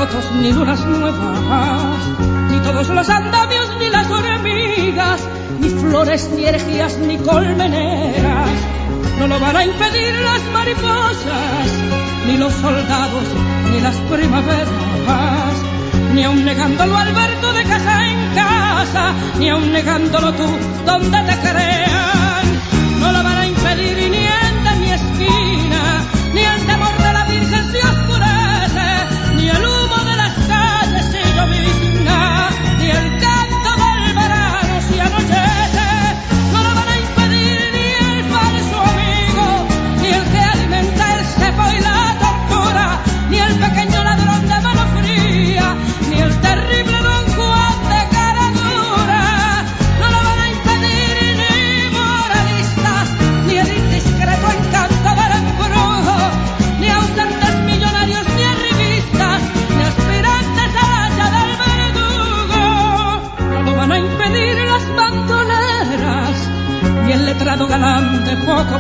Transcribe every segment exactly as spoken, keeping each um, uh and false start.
brotos ni lunas nuevas, ni todos los andamios ni las hormigas, ni flores ni herejías ni colmeneras. No lo van a impedir las mariposas, ni los soldados ni las primaveras, ni aun negándolo Alberto de casa en casa, ni aun negándolo tú donde te crean. No lo van a impedir ni en ni esquina, ni el temor de la Virgen se oscurece, ni el humo de las calles se llovizna, ni el canto del verano se anochece. No lo van a impedir ni el falso amigo, ni el que alimenta el cepo y la tortura, ni el pequeño ladrón de mano fría, ni el terrible Don Juan de cara dura. No lo van a impedir ni moralistas, ni el indiscreto encanto del embrujo, ni ausentes millonarios ni arribistas, ni aspirantes a la hacha del verdugo. No lo van a impedir las bandoleras, ni el letrado galante poco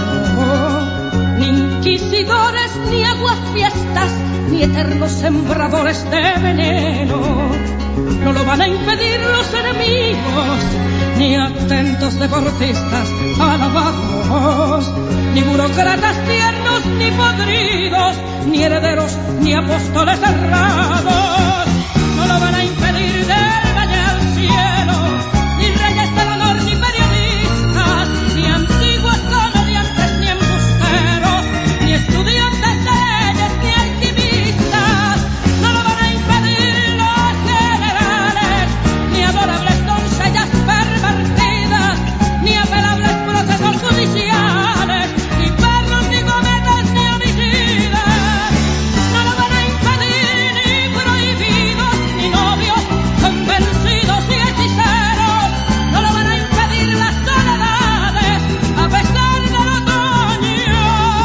bueno, ni inquisidores, ni aguafiestas, ni eternos sembradores de veneno. No lo van a impedir los enemigos, ni atentos deportistas alabados, ni burócratas tiernos ni podridos, ni herederos ni apóstoles errados. No lo van a impedir del valle al cielo, ni reyes del honor ni periodistas, ni antiguos comediantes ni embusteros, ni estudiantes de leyes ni alquimistas. No lo van a impedir los generales, ni adorables doncellas pervertidas, ni apelables procesos judiciales, ni perros ni cometas ni homicidas. No lo van a impedir ni prohibidos, ni novios convencidos y hechiceros. No lo van a impedir las soledades, a pesar del otoño.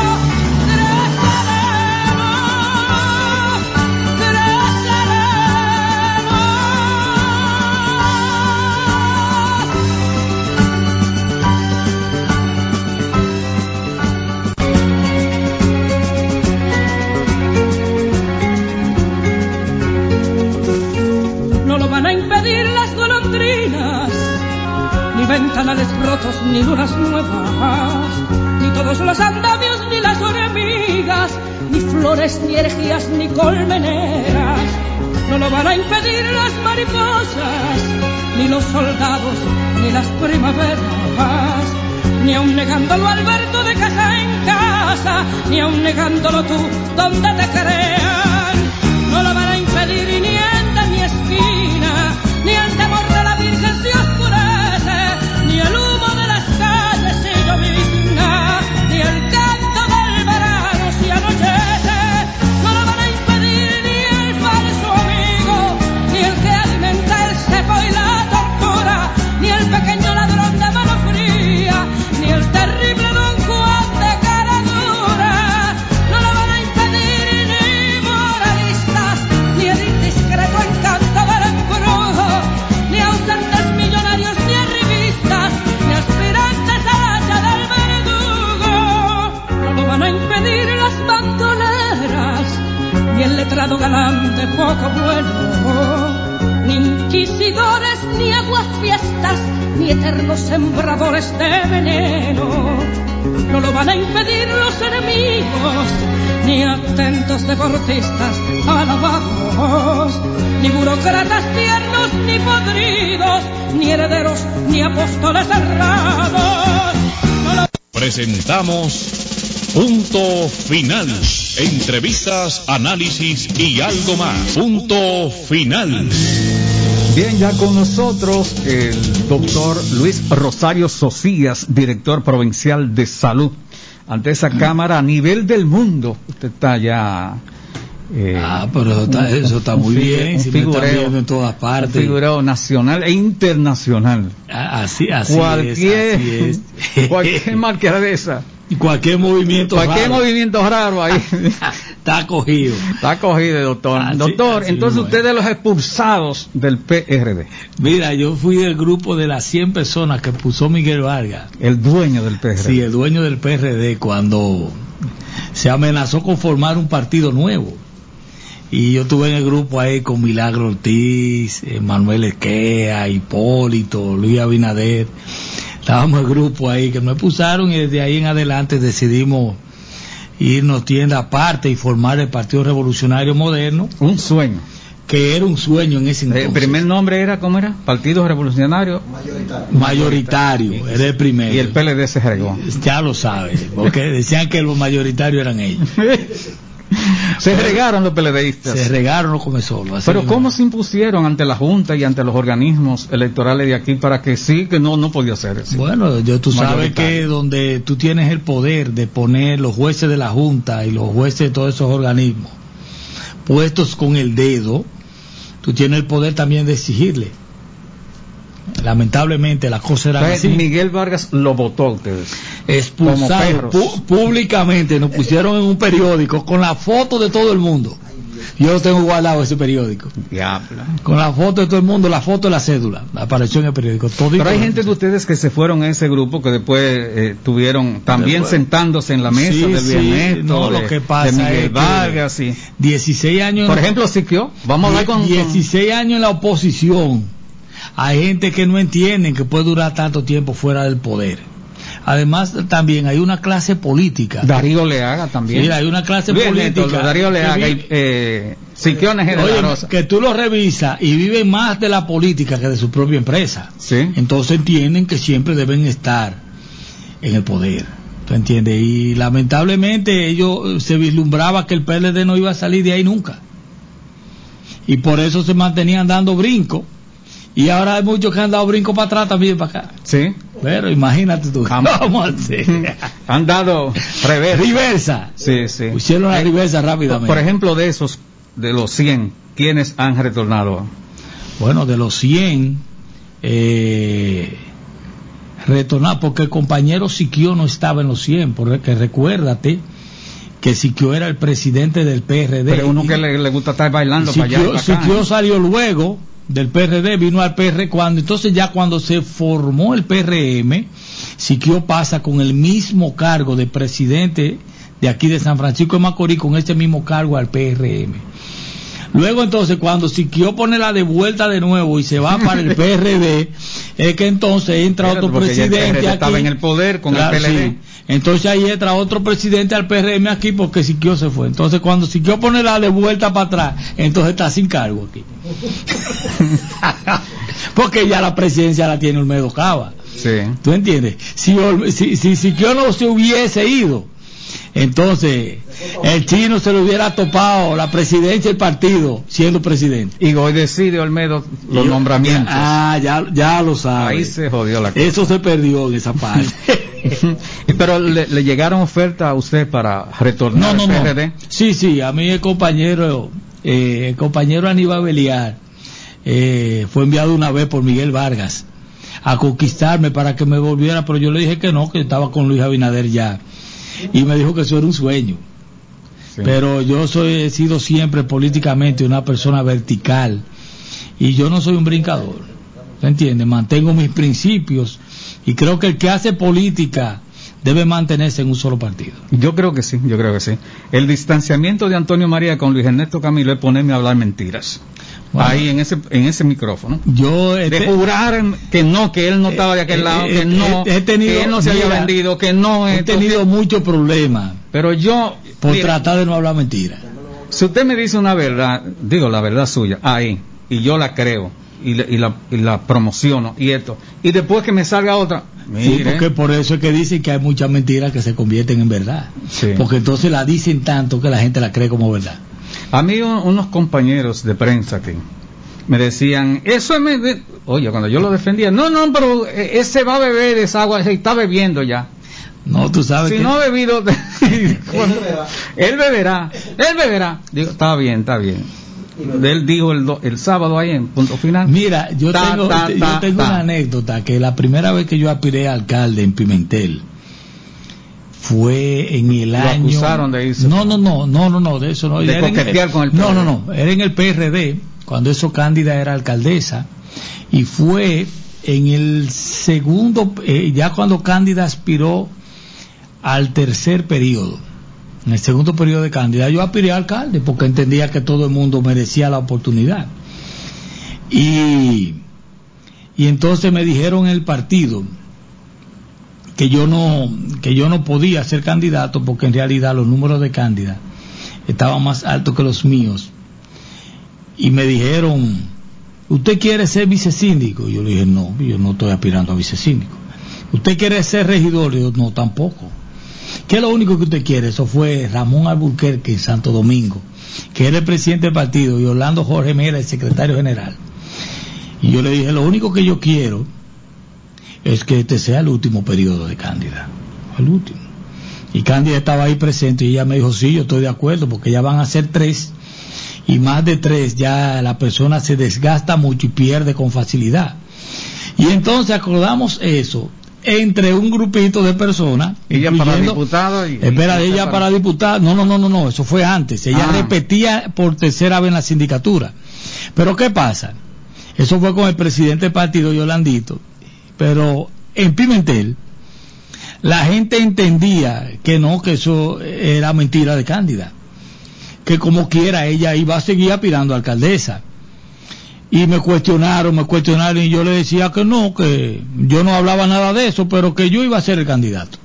No lo van a impedir las golondrinas, ni ventanales rotos ni lunas nuevas, ni todos los andamios ni las hormigas, ni flores ni herejías ni colmeneras. No lo van a impedir las mariposas, ni los soldados ni las primaveras, ni aun negándolo Alberto de casa en casa, ni aun negándolo tú donde te crean. No lo van a impedir ni en ni esquina, ni el temor de la Virgen se oscurece, ni el humo de las calles se llovizna, ni el canto del verano se anochece. No lo van a impedir ni el falso amigo, ni el que alimenta el cepo y la tortura, ni el pequeño ladrón de mano fría, ni el terrible Don Juan de cara dura. No lo van a impedir ni moralistas, ni el indiscreto encanto del embrujo, ni ausentes millonarios ni arribistas, ni aspirantes a la hacha del verdugo. No lo van a impedir las bandoleras, ni el letrado galante poco bueno, ni inquisidores ni aguafiestas, ni eternos sembradores de veneno. No lo van a impedir los enemigos, ni atentos deportistas alabados, ni burócratas tiernos ni podridos, ni herederos ni apóstoles errados. No lo... Presentamos Punto Final. Entrevistas, análisis y algo más. Punto Final. Bien, ya con nosotros el doctor Luis Rosario Socias, director provincial de salud. Ante esa cámara a nivel del mundo, usted está ya... Eh, ah, pero está, un, eso está muy un, bien, un si figureo, me está viendo en todas partes. Un figureo nacional e internacional. Así, así cualquier, es, así es. Cualquier marca de esa. Y cualquier movimiento cualquier raro. movimiento raro ahí. Está cogido. Está cogido, doctor. Así, doctor, así entonces usted es de los expulsados del P R D. Mira, yo fui del grupo de las cien personas que expulsó Miguel Vargas. El dueño del P R D. Sí, el dueño del P R D, cuando se amenazó con formar un partido nuevo. Y yo estuve en el grupo ahí con Milagro Ortiz, eh, Manuel Esquea, Hipólito, Luis Abinader. Estábamos en el grupo ahí que me pusieron, y desde ahí en adelante decidimos irnos tienda aparte y formar el Partido Revolucionario Moderno. Un sueño. Que era un sueño en ese entonces. ¿El primer nombre era, cómo era? Partido Revolucionario Mayoritario. Mayoritario, era el primero. Y el P L D se regó. Ya lo sabes, porque decían que los mayoritarios eran ellos. Se regaron los PLDistas. Se regaron los comezolos. Pero ¿cómo se impusieron ante la Junta y ante los organismos electorales de aquí para que sí, que no no podía ser? Sí. Bueno, yo, tú sabes que donde tú tienes el poder de poner los jueces de la Junta y los jueces de todos esos organismos puestos con el dedo, tú tienes el poder también de exigirle. Lamentablemente las cosas eran así. Miguel Vargas lo votó a ustedes. Expulsado pu- públicamente, nos pusieron en un periódico con la foto de todo el mundo. Yo tengo guardado ese periódico. Diablo. Con la foto de todo el mundo, la foto de la cédula. Apareció en el periódico. Pero hay gente de ustedes que se fueron a ese grupo que después eh, tuvieron también después, sentándose en la mesa sí, del Vierneto, sí, no, de, lo que pasa de Miguel es Vargas. Y... dieciséis años. Por ejemplo, Siquio. Vamos a hablar con. dieciséis años en la oposición. Hay gente que no entienden que puede durar tanto tiempo fuera del poder. Además, también hay una clase política. Darío Leaga también. Mira, hay una clase Bien, política. Neto, Darío Leaga y eh, Siquiones de Oye, la Rosa. Que tú lo revisas y viven más de la política que de su propia empresa. Sí. Entonces entienden que siempre deben estar en el poder. ¿Tú entiendes? Y lamentablemente ellos se vislumbraba que el P L D no iba a salir de ahí nunca. Y por eso se mantenían dando brincos. Y ahora hay muchos que han dado brinco para atrás también para acá. Sí. Pero imagínate tú. Vamos a hacer. Han dado reversa. Reversa. Sí, sí. Pusieron la reversa rápidamente. Por ejemplo, de esos, de los cien, ¿quiénes han retornado? Bueno, de los cien, eh, retornar, porque el compañero Siquio no estaba en los cien, porque recuérdate que Siquio era el presidente del P R D. Pero uno que le, le gusta estar bailando Siquio, para allá. Para acá, Siquio ¿eh? salió luego del P R D, vino al P R D cuando, entonces ya cuando se formó el P R M, Siquio pasa con el mismo cargo de presidente de aquí de San Francisco de Macorís, con ese mismo cargo al P R M. Luego entonces cuando Siquio pone la de vuelta de nuevo y se va para el P R D, es que entonces entra Espérate, otro presidente ya el P R D aquí. Estaba en el poder con Claro, el P L D. sí. Entonces ahí entra otro presidente al P R M aquí porque Siquio se fue. Entonces cuando Siquio pone la de vuelta para atrás, entonces está sin cargo aquí. Porque ya la presidencia la tiene Olmedo Cava. Sí. ¿Tú entiendes? Si, si, si Siquio no se hubiese ido, entonces el chino se le hubiera topado la presidencia del partido siendo presidente. Y hoy decide Olmedo los y, nombramientos. Ah, ya, ya lo sabe. Ahí se jodió la cosa. Eso se perdió en esa parte. Pero le, le llegaron ofertas a usted para retornar no, no, al P R D. No. Sí, sí, a mí el compañero, eh, el compañero Aníbal Beliar eh, fue enviado una vez por Miguel Vargas a conquistarme para que me volviera, pero yo le dije que no, que estaba con Luis Abinader ya. Y me dijo que eso era un sueño. Sí. Pero yo soy, he sido siempre políticamente una persona vertical y yo no soy un brincador, ¿se entiende? Mantengo mis principios y creo que el que hace política debe mantenerse en un solo partido. Yo creo que sí, yo creo que sí. El distanciamiento de Antonio María con Luis Ernesto Camilo es ponerme a hablar mentiras. Bueno, ahí en ese en ese micrófono. Yo este, de jurar que no, que él no estaba de aquel lado, eh, que no, he tenido, que él no se mira, había vendido, que no. He entonces, tenido muchos problemas. Pero yo por mira, tratar de no hablar mentiras. Si usted me dice una verdad, digo la verdad suya, ahí, y yo la creo y, la, y, la, y la promociono y esto, y después que me salga otra. Mire. Sí, porque por eso es que dicen que hay muchas mentiras que se convierten en verdad. Sí. Porque entonces la dicen tanto que la gente la cree como verdad. A mí unos compañeros de prensa que me decían, eso es... Me... Oye, cuando yo lo defendía, no, no, pero ese va a beber esa agua, se está bebiendo ya. No, tú sabes si que... no ha bebido... bueno, él beberá, él beberá. Digo, está bien, está bien. Él dijo el, do, el sábado ahí en Punto Final. Mira, yo ta, tengo, ta, yo ta, tengo ta. una anécdota, que la primera vez que yo aspiré a alcalde en Pimentel fue en el ¿Lo año... acusaron de eso? No, no, no, no, no, no, de eso no. De coquetear con el P R D. No, no, no, era en el P R D, cuando eso Cándida era alcaldesa, y fue en el segundo, eh, ya cuando Cándida aspiró al tercer periodo, En el segundo periodo de Cándida yo aspiré a alcalde porque entendía que todo el mundo merecía la oportunidad. Y, y entonces me dijeron en el partido que yo no que yo no podía ser candidato porque en realidad los números de Cándida estaban más altos que los míos. Y me dijeron, ¿usted quiere ser vicesíndico? Y yo le dije, no, yo no estoy aspirando a vicesíndico. ¿Usted quiere ser regidor? Y yo, no, tampoco. ¿Qué es lo único que usted quiere? Eso fue Ramón Alburquerque en Santo Domingo, que era el presidente del partido, y Orlando Jorge Mera, el secretario general. Y yo le dije, lo único que yo quiero es que este sea el último periodo de Cándida, el último. Y Cándida estaba ahí presente y ella me dijo, sí, yo estoy de acuerdo, porque ya van a ser tres, y más de tres ya la persona se desgasta mucho y pierde con facilidad. Y entonces acordamos eso entre un grupito de personas. Ella para diputada y, espera, y ella para, para diputada, no, no, no, no, no, eso fue antes. Ella ah. repetía por tercera vez en la sindicatura. Pero ¿qué pasa? Eso fue con el presidente del partido, Yolandito. Pero en Pimentel, la gente entendía que no, que eso era mentira de Cándida. Que como quiera ella iba a seguir aspirando a alcaldesa. Y me cuestionaron, me cuestionaron y yo le decía que no, que yo no hablaba nada de eso, pero que yo iba a ser el candidato.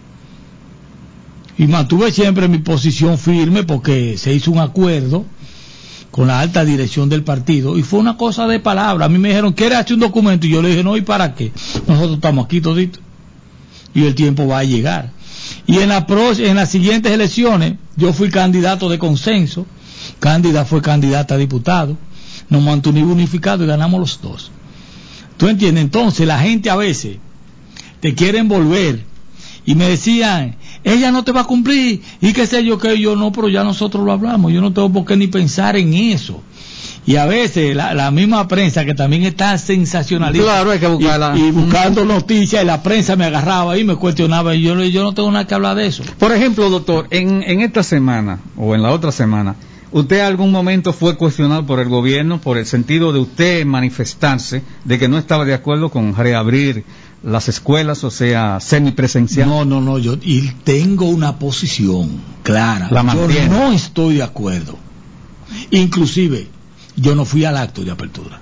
Y mantuve siempre mi posición firme porque se hizo un acuerdo con la alta dirección del partido y fue una cosa de palabra. A mí me dijeron, ¿quieres hacer un documento? Y yo le dije, no, ¿y para qué? Nosotros estamos aquí toditos y el tiempo va a llegar. Y en, la pro, en las siguientes elecciones yo fui candidato de consenso, Cándida fue candidata a diputado, nos mantuvimos unificados y ganamos los dos. ¿Tú entiendes? Entonces la gente a veces te quiere envolver y me decían, ella no te va a cumplir y qué sé yo, que yo no, pero ya nosotros lo hablamos, yo no tengo por qué ni pensar en eso. Y a veces la, la misma prensa que también está sensacionalista, claro, hay que buscarla. Y, y buscando noticias, y la prensa me agarraba y me cuestionaba y yo, yo no tengo nada que hablar de eso. Por ejemplo, doctor, en, en esta semana o en la otra semana, ¿usted algún momento fue cuestionado por el gobierno por el sentido de usted manifestarse de que no estaba de acuerdo con reabrir las escuelas, o sea, semipresencial? No, no, no, yo y tengo una posición clara. La mantiene. Yo no estoy de acuerdo. Inclusive, yo no fui al acto de apertura.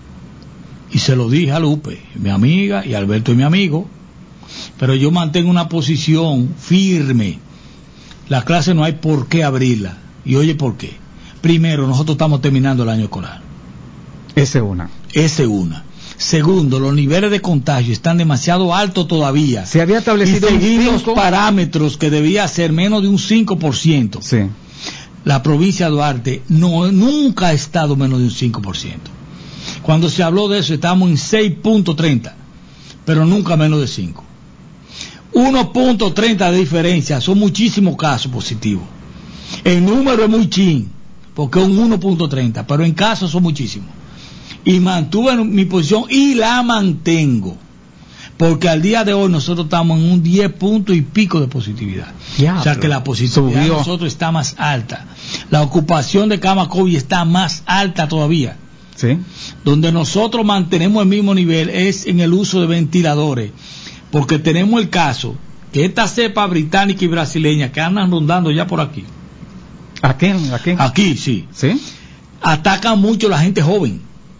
Y se lo dije a Lupe, mi amiga, y a Alberto y mi amigo, pero yo mantengo una posición firme. La clase no hay por qué abrirla. Y oye, ¿por qué? Primero, nosotros estamos terminando el año escolar. Esa es una. Esa es una. Segundo, los niveles de contagio están demasiado altos todavía. Se había establecido y seguir los cinco... parámetros que debía ser menos de un cinco por ciento. Sí. La provincia de Duarte no, nunca ha estado menos de un cinco por ciento. Cuando se habló de eso, estábamos en seis punto treinta, pero nunca menos de cinco. uno punto treinta de diferencia, son muchísimos casos positivos. El número es muy chin, porque es un uno punto treinta, pero en casos son muchísimos. Y mantuve mi posición y la mantengo, porque al día de hoy nosotros estamos en un diez puntos y pico de positividad. Ya, o sea que la positividad subió. De nosotros está más alta. La ocupación de cama COVID está más alta todavía. ¿Sí? Donde nosotros mantenemos el mismo nivel es en el uso de ventiladores, porque tenemos el caso que esta cepa británica y brasileña que andan rondando ya por aquí. ¿Aquí? ¿Aquí? Aquí, sí. ¿Sí? Atacan mucho a la gente joven.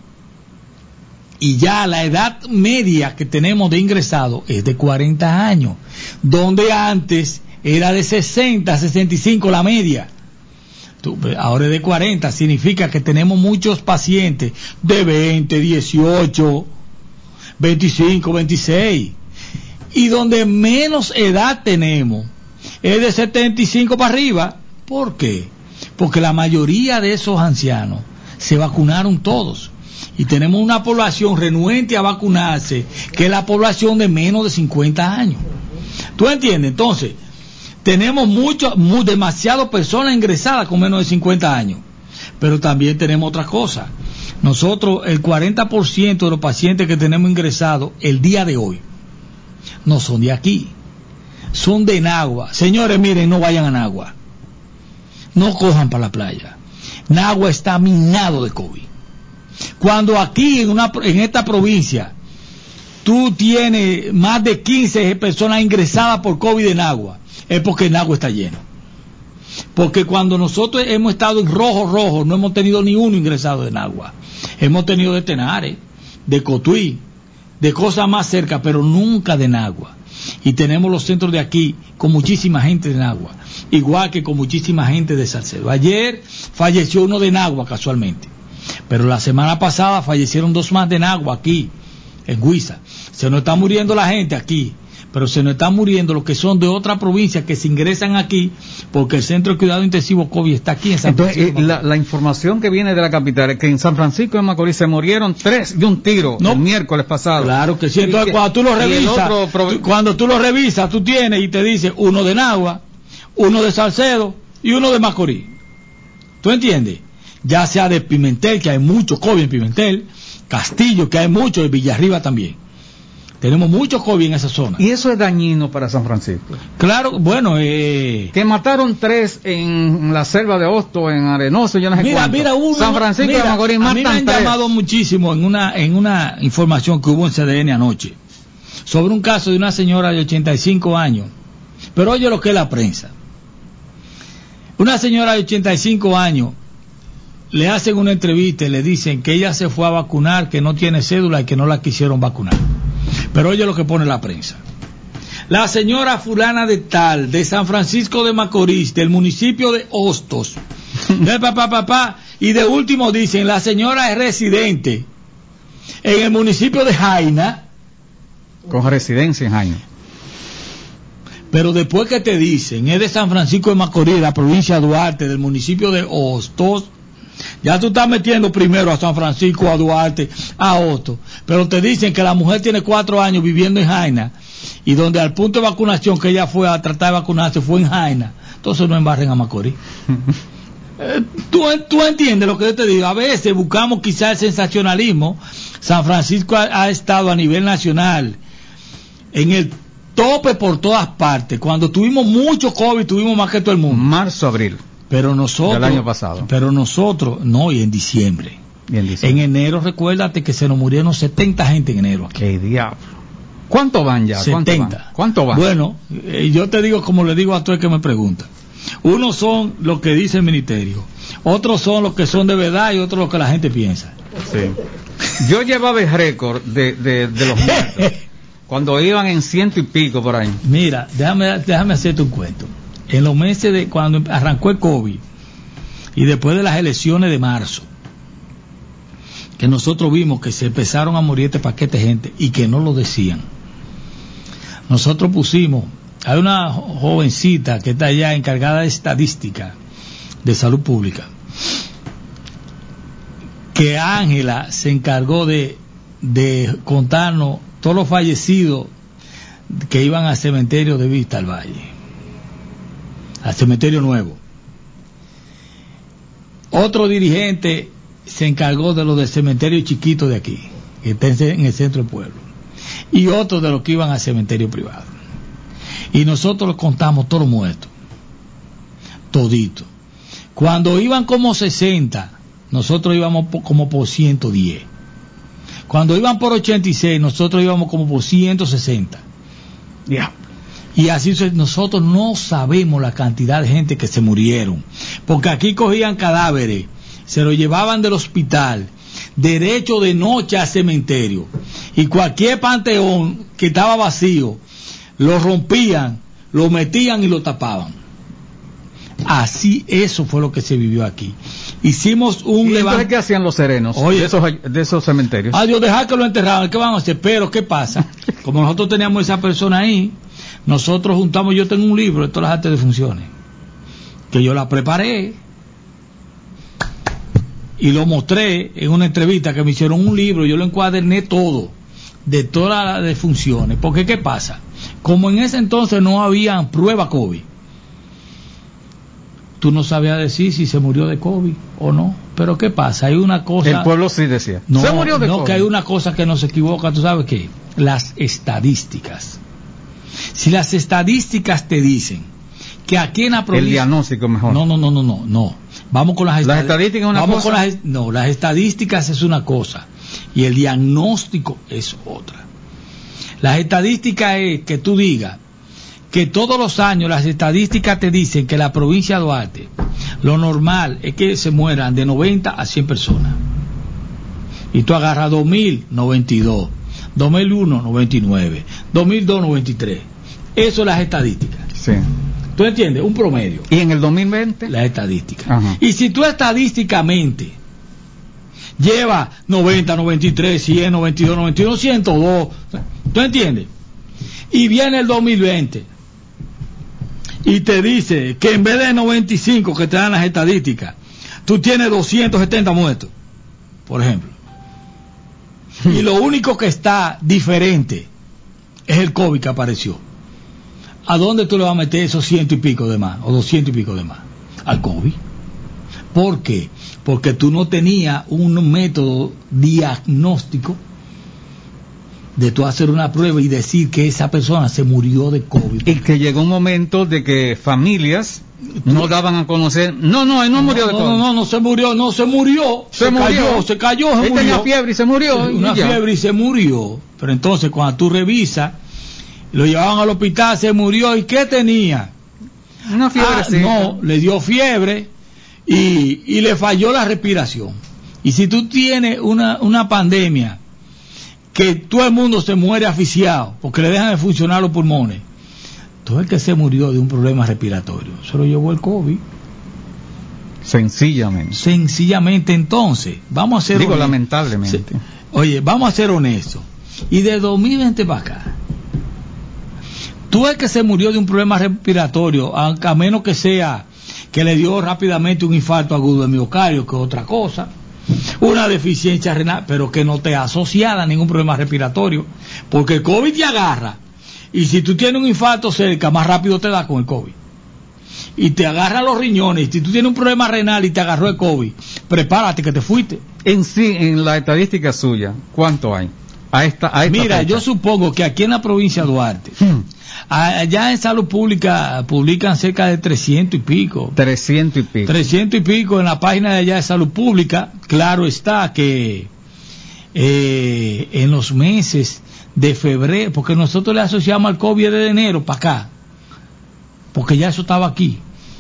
Y ya la edad media que tenemos de ingresado es de cuarenta años, donde antes era de sesenta, sesenta y cinco la media. Ahora es de cuarenta, significa que tenemos muchos pacientes de veinte, dieciocho, veinticinco, veintiséis. Y donde menos edad tenemos es de setenta y cinco para arriba. ¿Por qué? Porque la mayoría de esos ancianos se vacunaron todos. Y tenemos una población renuente a vacunarse, que es la población de menos de cincuenta años. ¿Tú entiendes? Entonces, tenemos mucho, muy, demasiadas personas ingresadas con menos de cincuenta años. Pero también tenemos otra cosa. Nosotros, el cuarenta por ciento de los pacientes que tenemos ingresados el día de hoy, no son de aquí, son de Nagua. Señores, miren, no vayan a Nagua. No cojan para la playa. Nagua está minado de COVID. Cuando aquí en, una, en esta provincia tú tienes más de quince personas ingresadas por COVID en Nagua, es porque Nagua está lleno. porque cuando nosotros hemos estado en rojo, rojo, no hemos tenido ni uno ingresado en agua. Hemos tenido de Tenares, de Cotuí, de cosas más cerca, pero nunca de Nagua. Y tenemos los centros de aquí con muchísima gente de Nagua, igual que con muchísima gente de Salcedo. Ayer falleció uno de Nagua casualmente, pero la semana pasada fallecieron dos más de Nagua aquí en Huiza. Se nos está muriendo la gente aquí, pero se nos están muriendo los que son de otra provincia que se ingresan aquí porque el centro de cuidado intensivo COVID está aquí en San Entonces, Francisco. eh, la, la información que viene de la capital es que en San Francisco de Macorís se murieron tres de un tiro No. el miércoles pasado. Claro que sí. Entonces, Y que- cuando tú lo y el revisas, otro pro- tú- cuando tú lo revisas, tú tienes y te dice uno de Nagua, uno de Salcedo y uno de Macorís. ¿Tú entiendes? Ya sea de Pimentel, que hay mucho COVID en Pimentel, Castillo, que hay mucho, y Villarriba también. Tenemos mucho COVID en esa zona. Y eso es dañino para San Francisco. Claro, bueno, eh... Que mataron tres en la selva de Hosto, en Arenoso, yo no sé Mira, cuánto. mira, uno, San Francisco mira, de Macorís a mí me matan han tres. llamado muchísimo en una en una información que hubo en C D N anoche sobre un caso de una señora de ochenta y cinco años. Pero oye lo que es la prensa. Una señora de ochenta y cinco años le hacen una entrevista y le dicen que ella se fue a vacunar, que no tiene cédula y que no la quisieron vacunar. Pero oye lo que pone la prensa. La señora fulana de tal, de San Francisco de Macorís, del municipio de Hostos, de papá, papá, y de último dicen, la señora es residente en el municipio de Jaina, Con residencia en Jaime. pero después que te dicen, es de San Francisco de Macorís, la provincia de Duarte, del municipio de Hostos, ya tú estás metiendo primero a San Francisco, a Duarte, a Hostos, pero te dicen que la mujer tiene cuatro años viviendo en Jaina, y donde al punto de vacunación que ella fue a tratar de vacunarse fue en Jaina, entonces no embarren a Macorís. eh, ¿tú, tú entiendes lo que yo te digo. A veces buscamos quizás el sensacionalismo. San Francisco ha, ha estado a nivel nacional en el tope por todas partes. Cuando tuvimos mucho COVID, tuvimos más que todo el mundo. Marzo, abril. Pero nosotros, Del año pasado. Pero nosotros, no, y en diciembre. Y en diciembre. En enero, recuérdate que se nos murieron setenta gente en enero aquí. ¡Qué diablo! ¿Cuánto van ya? ¿Cuánto setenta. van? ¿Cuánto van? Bueno, eh, yo te digo como le digo a todo el que me pregunta. Unos son los que dice el ministerio, otros son los que son de verdad y otros los que la gente piensa. Sí. Yo llevaba el récord de, de, de los muertos cuando iban en ciento y pico por ahí. Mira, déjame, déjame hacerte un cuento. En los meses de cuando arrancó el COVID y después de las elecciones de marzo, que nosotros vimos que se empezaron a morir este paquete de gente y que no lo decían, nosotros pusimos, hay una jovencita que está allá encargada de estadística de salud pública, que Ángela se encargó de, de contarnos todos los fallecidos que iban al cementerio de Vista al Valle, al cementerio nuevo. Otro dirigente se encargó de los del cementerio chiquito de aquí, que está en el centro del pueblo, y otro de los que iban al cementerio privado. Y nosotros los contamos todos muertos, toditos. Cuando iban como sesenta, nosotros íbamos po- como por ciento diez. Cuando iban por ochenta y seis, nosotros íbamos como por ciento sesenta. Ya. Y así se- nosotros no sabemos la cantidad de gente que se murieron, porque aquí cogían cadáveres, se los llevaban del hospital derecho de noche al cementerio, y cualquier panteón que estaba vacío lo rompían, lo metían y lo tapaban. Así, eso fue lo que se vivió aquí. Hicimos un ¿Y entonces levantamiento. qué hacían los serenos Oye. de, esos, de esos cementerios? Ah, Dios, dejar que lo enterraran, ¿qué van a hacer? Pero, ¿qué pasa? Como nosotros teníamos esa persona ahí, nosotros juntamos, yo tengo un libro de todas las artes de funciones, que yo la preparé y lo mostré en una entrevista que me hicieron un libro, yo lo encuaderné todo, de todas las defunciones. Porque, ¿qué pasa? Como en ese entonces no había prueba COVID, tú no sabías decir si se murió de COVID o no. Pero ¿qué pasa? Hay una cosa... El pueblo sí decía. No, se murió de no, COVID. que hay una cosa que nos equivoca, ¿tú sabes qué? Las estadísticas. Si las estadísticas te dicen que aquí en la provincia... El diagnóstico mejor. No, no, no, no, no, no. Vamos con las, Las estad- estadísticas es una Vamos cosa. con las, no, las estadísticas es una cosa y el diagnóstico es otra. Las estadísticas es que tú digas que todos los años las estadísticas te dicen que la provincia de Duarte, lo normal es que se mueran de noventa a cien personas. Y tú agarras dos mil, noventa y dos, dos mil uno, noventa y nueve, dos mil dos, noventa y tres. Eso es las estadísticas. Sí. ¿Tú entiendes? Un promedio. ¿Y en el dos mil veinte? Las estadísticas. Ajá. Y si tú estadísticamente lleva noventa, noventa y tres, cien, noventa y dos, noventa y uno, ciento dos, ¿tú entiendes? Y viene el dos mil veinte y te dice que en vez de noventa y cinco que te dan las estadísticas, tú tienes doscientos setenta muertos, por ejemplo. Y lo único que está diferente es el COVID que apareció. ¿A dónde tú le vas a meter esos ciento y pico de más, o doscientos y pico de más? Al COVID. ¿Por qué? Porque tú no tenías un método diagnóstico de tú hacer una prueba y decir que esa persona se murió de COVID. Y que llegó un momento de que familias no daban a conocer, no, no, él no, no murió de COVID. No, no, no se murió, no se murió, se, se murió. cayó, se cayó, se él murió. tenía fiebre y se murió. Una y fiebre y se murió. Pero entonces cuando tú revisas, lo llevaban al hospital, se murió, ¿y qué tenía? Una fiebre. Ah, no, le dio fiebre y, y le falló la respiración. Y si tú tienes una, una pandemia que todo el mundo se muere asfixiado porque le dejan de funcionar los pulmones, todo el que se murió de un problema respiratorio se lo llevó el COVID. Sencillamente. Sencillamente. Entonces, vamos a ser Digo, honestos. lamentablemente. Oye, vamos a ser honestos. Y de dos mil veinte para acá, tú el que se murió de un problema respiratorio, a, a menos que sea que le dio rápidamente un infarto agudo de miocardio, que es otra cosa, una deficiencia renal, pero que no te asociada a ningún problema respiratorio, porque el COVID te agarra, y si tú tienes un infarto cerca, más rápido te da con el COVID, y te agarra los riñones. Y si tú tienes un problema renal y te agarró el COVID, prepárate que te fuiste. En sí, en la estadística suya, ¿cuánto hay? A esta, a esta Mira, fecha. yo supongo que aquí en la provincia de Duarte, Hmm. allá en Salud Pública publican cerca de trescientos y pico. trescientos y pico. trescientos y pico en la página de allá de Salud Pública. Claro está que eh, en los meses de febrero, porque nosotros le asociamos al COVID de enero para acá, porque ya eso estaba aquí.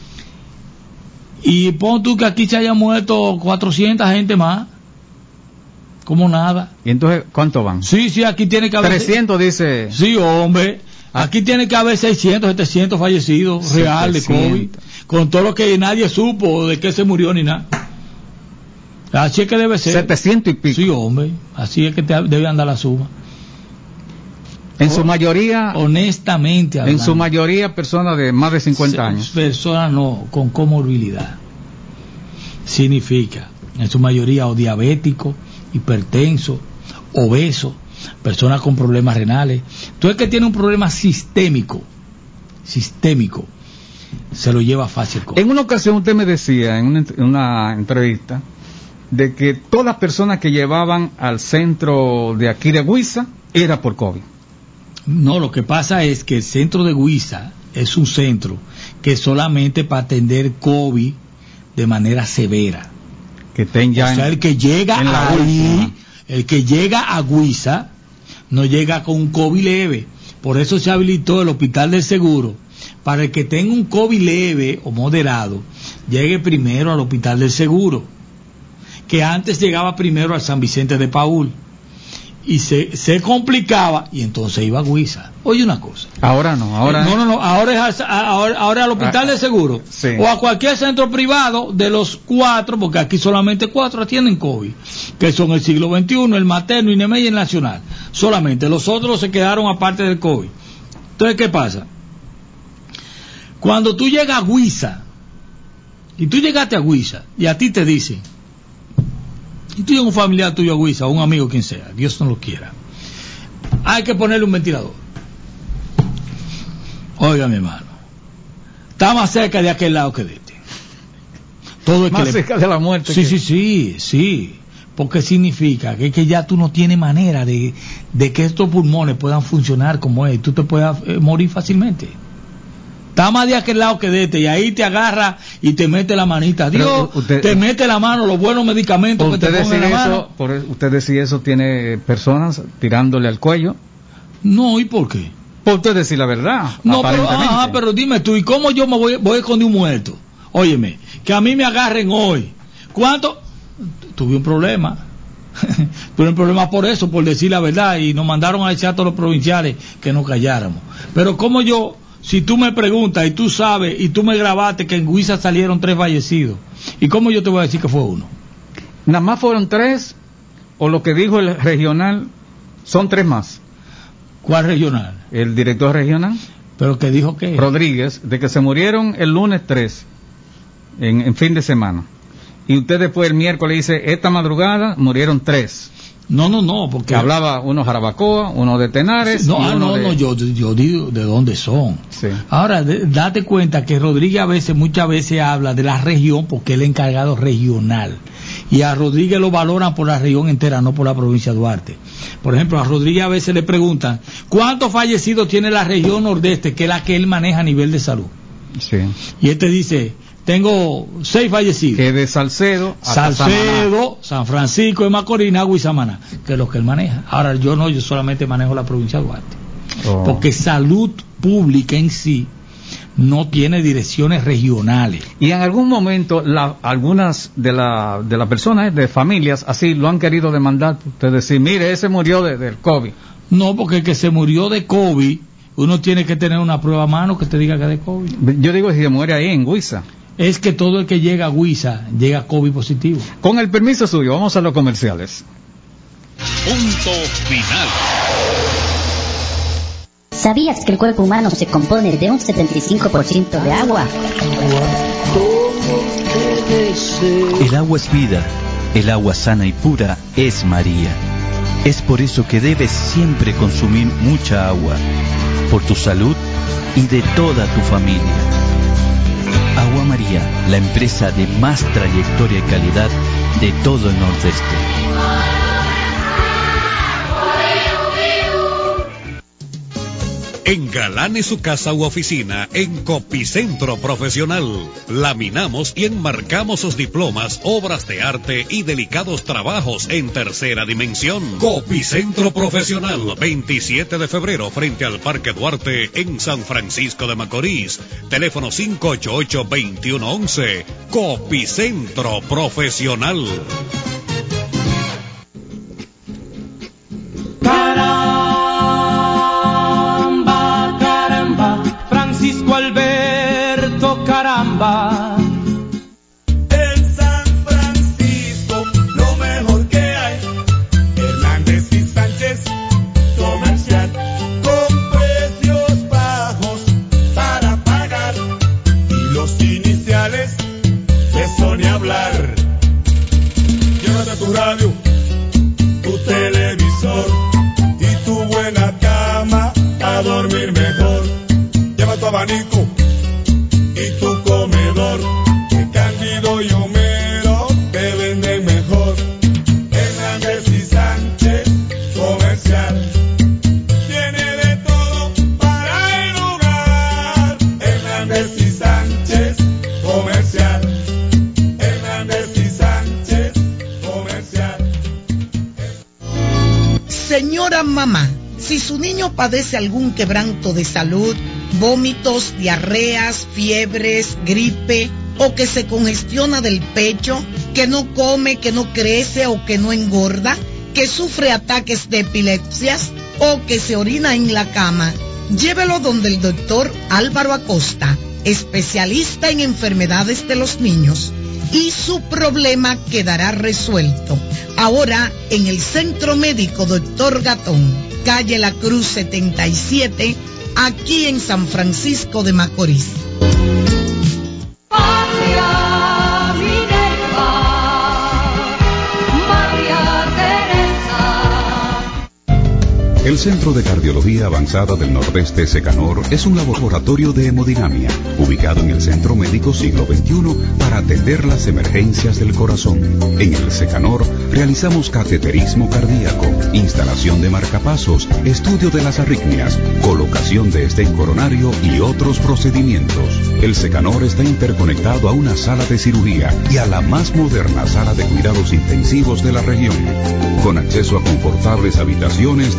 Y pon tú que aquí se haya muerto cuatrocientas gente más, como nada. ¿Y entonces cuánto van? Sí, sí, aquí tiene que haber trescientos dice. Sí, hombre, aquí tiene que haber seiscientos, setecientos fallecidos real de COVID, con todo lo que nadie supo de qué se murió ni nada. Así es que debe ser. setecientos y pico. Sí, hombre, así es que te debe andar la suma. En su mayoría, honestamente hablando, en su mayoría personas de más de cincuenta años. Personas no, con comorbilidad. Significa, en su mayoría, o diabético, hipertenso, obeso, personas con problemas renales. Todo el que tiene un problema sistémico, sistémico, se lo lleva fácil. En una ocasión usted me decía, en una, en una entrevista, de que todas las personas que llevaban al centro de aquí de Huiza era por COVID. No, lo que pasa es que el centro de Huiza es un centro que es solamente para atender COVID de manera severa. Que estén ya o sea, en, el que llega en la ahí, última. el que llega a Huiza no llega con un COVID leve. Por eso se habilitó el Hospital del Seguro, para el que tenga un COVID leve o moderado, llegue primero al Hospital del Seguro, que antes llegaba primero al San Vicente de Paúl, y se, se complicaba, y entonces iba a Huiza. Oye una cosa. Ahora no, ahora... Eh, no, no, no, ahora es a, ahora, ahora al Hospital ah, del Seguro, sí. O a cualquier centro privado de los cuatro, porque aquí solamente cuatro atienden COVID, que son el Siglo veintiuno, el Materno, INEME y el Nacional. Solamente, los otros se quedaron aparte del COVID. Entonces, ¿qué pasa? Cuando tú llegas a Huiza, y tú llegaste a Huiza, y a ti te dicen, y tú llegas un familiar tuyo a Huiza, o un amigo, quien sea, Dios no lo quiera, hay que ponerle un ventilador. Oiga, mi hermano, está más cerca de aquel lado que de este. Todo es más que cerca le... de la muerte. Sí, que... sí, sí, sí. Porque significa que, que ya tú no tienes manera de, de que estos pulmones puedan funcionar como es. Tú te puedas eh, morir fácilmente. Está más de aquel lado que de este, y ahí te agarra y te mete la manita. Dios, usted, te mete la mano, los buenos medicamentos que te pongan en la mano. Eso, por, usted decía eso, tiene personas tirándole al cuello. No, ¿y por qué? Por usted decir la verdad. No, pero, ajá, pero dime tú, ¿y cómo yo me voy, voy a esconder un muerto? Óyeme, que a mí me agarren hoy. ¿Cuánto? Tuve un problema. Tuve un problema por eso, por decir la verdad, y nos mandaron a echar a todos los provinciales que nos calláramos. Pero como yo, si tú me preguntas y tú sabes, y tú me grabaste que en Huiza salieron tres fallecidos, ¿y cómo yo te voy a decir que fue uno? Nada más fueron tres, o lo que dijo el regional, son tres más. ¿Cuál regional? El director regional. ¿Pero qué dijo qué? Rodríguez, de que se murieron el lunes tres, en, en fin de semana. Y usted después el miércoles dice, esta madrugada murieron tres. No, no, no, porque... Hablaba uno Jarabacoa, uno de Tenares... No, y ah, uno no, de... no, yo, yo digo de dónde son. Sí. Ahora, de, date cuenta que Rodríguez a veces, muchas veces habla de la región porque él es encargado regional. Y a Rodríguez lo valoran por la región entera, no por la provincia de Duarte. Por ejemplo, a Rodríguez a veces le preguntan, ¿cuántos fallecidos tiene la región nordeste, que es la que él maneja a nivel de salud? Sí. Y él te dice... Tengo seis fallecidos. Que de Salcedo hasta Salcedo, Samaná. San Francisco de Macorís, Nagua y Samaná, que es lo que él maneja. Ahora yo no, yo solamente manejo la provincia de Duarte. Oh. Porque salud pública en sí no tiene direcciones regionales. Y en algún momento la, algunas de las de las personas de familias así lo han querido demandar. Usted decir, mire, ese murió de, del COVID. No, porque el que se murió de COVID, uno tiene que tener una prueba a mano que te diga que es de COVID. Yo digo, si se muere ahí en Huiza. Es que todo el que llega a Huiza llega COVID positivo. Con el permiso suyo, vamos a los comerciales. Punto final. ¿Sabías que el cuerpo humano se compone de un setenta y cinco por ciento de agua? El agua es vida, el agua sana y pura es María. Es por eso que debes siempre consumir mucha agua, por tu salud y de toda tu familia. Agua María, la empresa de más trayectoria y calidad de todo el Nordeste. Engalane su casa u oficina en Copicentro Profesional. Laminamos y enmarcamos sus diplomas, obras de arte y delicados trabajos en tercera dimensión. Copicentro Profesional, veintisiete de febrero, frente al Parque Duarte, en San Francisco de Macorís. Teléfono cinco ocho ocho, dos uno uno uno. Copicentro Profesional. Alberto, caramba. En San Francisco, lo mejor que hay. Hernández y Sánchez, comercial, con precios bajos para pagar. Y los iniciales de Sony hablar. Llévate tu radio, tu televisor y tu buena cama a dormir mejor. Lleva tu abanico y tu comedor, que Cándido y Homero te venden mejor. Hernández y Sánchez, comercial, tiene de todo para el hogar. Hernández y Sánchez, comercial. Hernández y Sánchez, comercial. Señora mamá, si su niño padece algún quebranto de salud, vómitos, diarreas, fiebres, gripe, o que se congestiona del pecho, que no come, que no crece o que no engorda, que sufre ataques de epilepsias o que se orina en la cama, llévelo donde el doctor Álvaro Acosta, especialista en enfermedades de los niños, y su problema quedará resuelto. Ahora en el Centro Médico Doctor Gatón, calle La Cruz setenta y siete, aquí en San Francisco de Macorís. Patria Minerva, María Teresa. El Centro de Cardiología Avanzada del Nordeste Secanor es un laboratorio de hemodinamia ubicado en el Centro Médico Siglo veintiuno para atender las emergencias del corazón. En el Secanor realizamos cateterismo cardíaco, instalación de marcapasos, estudio de las arritmias, colocación de stent coronario y otros procedimientos. El Secanor está interconectado a una sala de cirugía y a la más moderna sala de cuidados intensivos de la región, con acceso a confortables habitaciones de recuperación.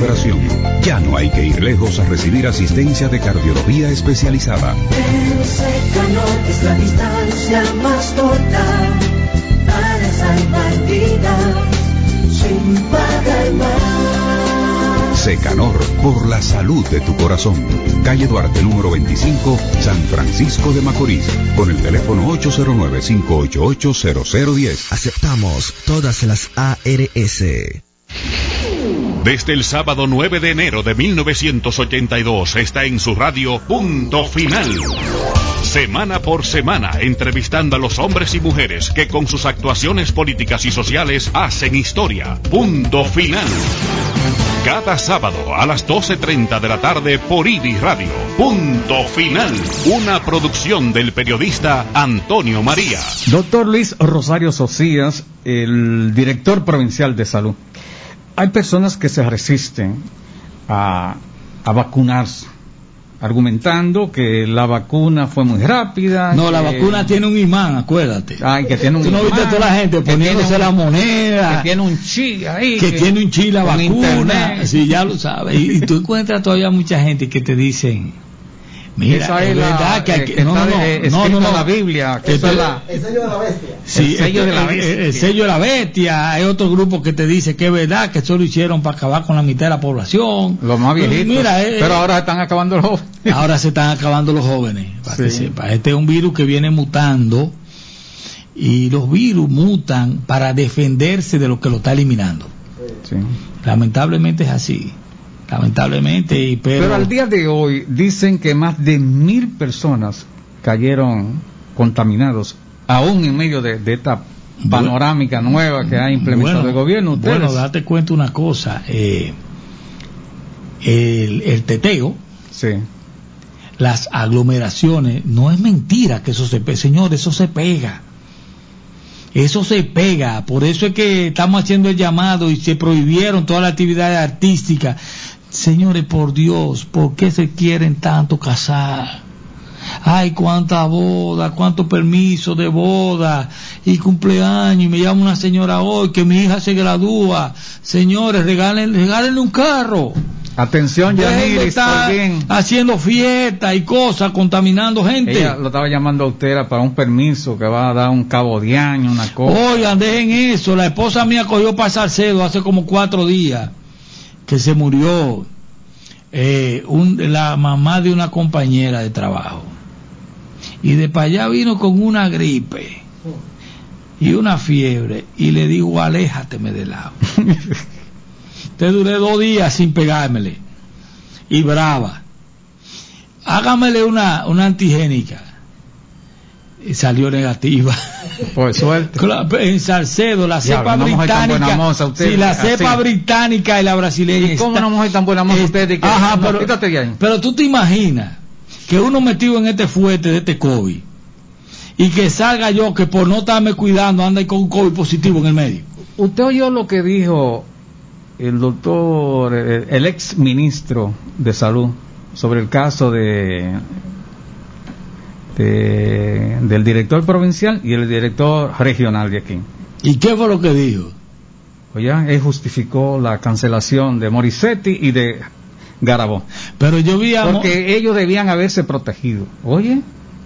recuperación. Ya no hay que ir lejos a recibir asistencia de cardiología especializada. El Secanor es la distancia más corta para salvar vidas sin pagar más. Secanor, por la salud de tu corazón. Calle Duarte, número veinticinco, San Francisco de Macorís. Con el teléfono ocho cero nueve, cinco ocho ocho, cero cero uno cero. Aceptamos todas las A R S. Desde el sábado nueve de enero de mil novecientos ochenta y dos está en su radio Punto Final. Semana por semana, entrevistando a los hombres y mujeres que con sus actuaciones políticas y sociales hacen historia. Punto Final. Cada sábado a las doce treinta de la tarde por I B I Radio. Punto Final. Una producción del periodista Antonio María. Doctor Luis Rosario Socias, el director provincial de salud. Hay personas que se resisten a, a vacunarse, argumentando que la vacuna fue muy rápida. No, la que... vacuna tiene un imán, acuérdate. Ay, que tiene un Tú no imán. viste toda la gente poniéndose un, la moneda. Que tiene un chi ahí. Que, que tiene un chi la vacuna. Internet. Sí, ya lo sabes. Y, y tú encuentras todavía mucha gente que te dicen... Mira, esa es, es verdad la, que, que no, no, no, no, no, no, la Biblia, que eso es la, el sello de la bestia. Sí, el sello de la bestia. El, el sello de la bestia. Hay otro grupo que te dice que es verdad que eso lo hicieron para acabar con la mitad de la población. Los más viejitos. Mira, eh, pero ahora están acabando los jóvenes. Ahora se están acabando los jóvenes, para sí. que sepa. Este es un virus que viene mutando y los virus mutan para defenderse de lo que lo está eliminando. Sí. Lamentablemente es así. Lamentablemente, y pero... pero al día de hoy dicen que más de mil personas cayeron contaminados, aún en medio de, de esta panorámica nueva que ha implementado bueno, el gobierno. ¿Ustedes? Bueno, date cuenta una cosa, eh, el, el teteo, sí. las aglomeraciones, no es mentira que eso se pega, señor, eso se pega. Eso se pega, por eso es que estamos haciendo el llamado y se prohibieron todas las actividades artísticas. Señores, por Dios, ¿por qué se quieren tanto casar? Ay, cuánta boda, cuánto permiso de boda y cumpleaños, y me llama una señora hoy que mi hija se gradúa. Señores, regalen, regálenle un carro. Atención, Yaniris, está haciendo fiestas y cosas, contaminando gente. Ella lo estaba llamando a usted para un permiso que va a dar un cabo de año, una cosa. Oigan, dejen eso. La esposa mía cogió para Salcedo hace como cuatro días que se murió eh, un, la mamá de una compañera de trabajo. Y de para allá vino con una gripe y una fiebre y le digo, aléjateme de lado. Te duré dos días sin pegármele y brava. Hágamele una, una antigénica. Y salió negativa. Por suerte. En Salcedo, la cepa Diablo, no británica. Moza, usted, sí, la cepa así. británica y la brasileña. ¿Y cómo está, no mujer tan buena moza usted? Que, ajá, no, pero, quítate de ahí. pero tú te imaginas que uno metido en este fuerte de este COVID y que salga yo que por no estarme cuidando anda con un COVID positivo en el medio. Usted oyó lo que dijo el doctor, el, el ex ministro de salud sobre el caso de, de del director provincial y el director regional de aquí. ¿Y qué fue lo que dijo? Oye, él justificó la cancelación de Morissetti y de Garabó. Pero yo vi a porque Mo... ellos debían haberse protegido. Oye,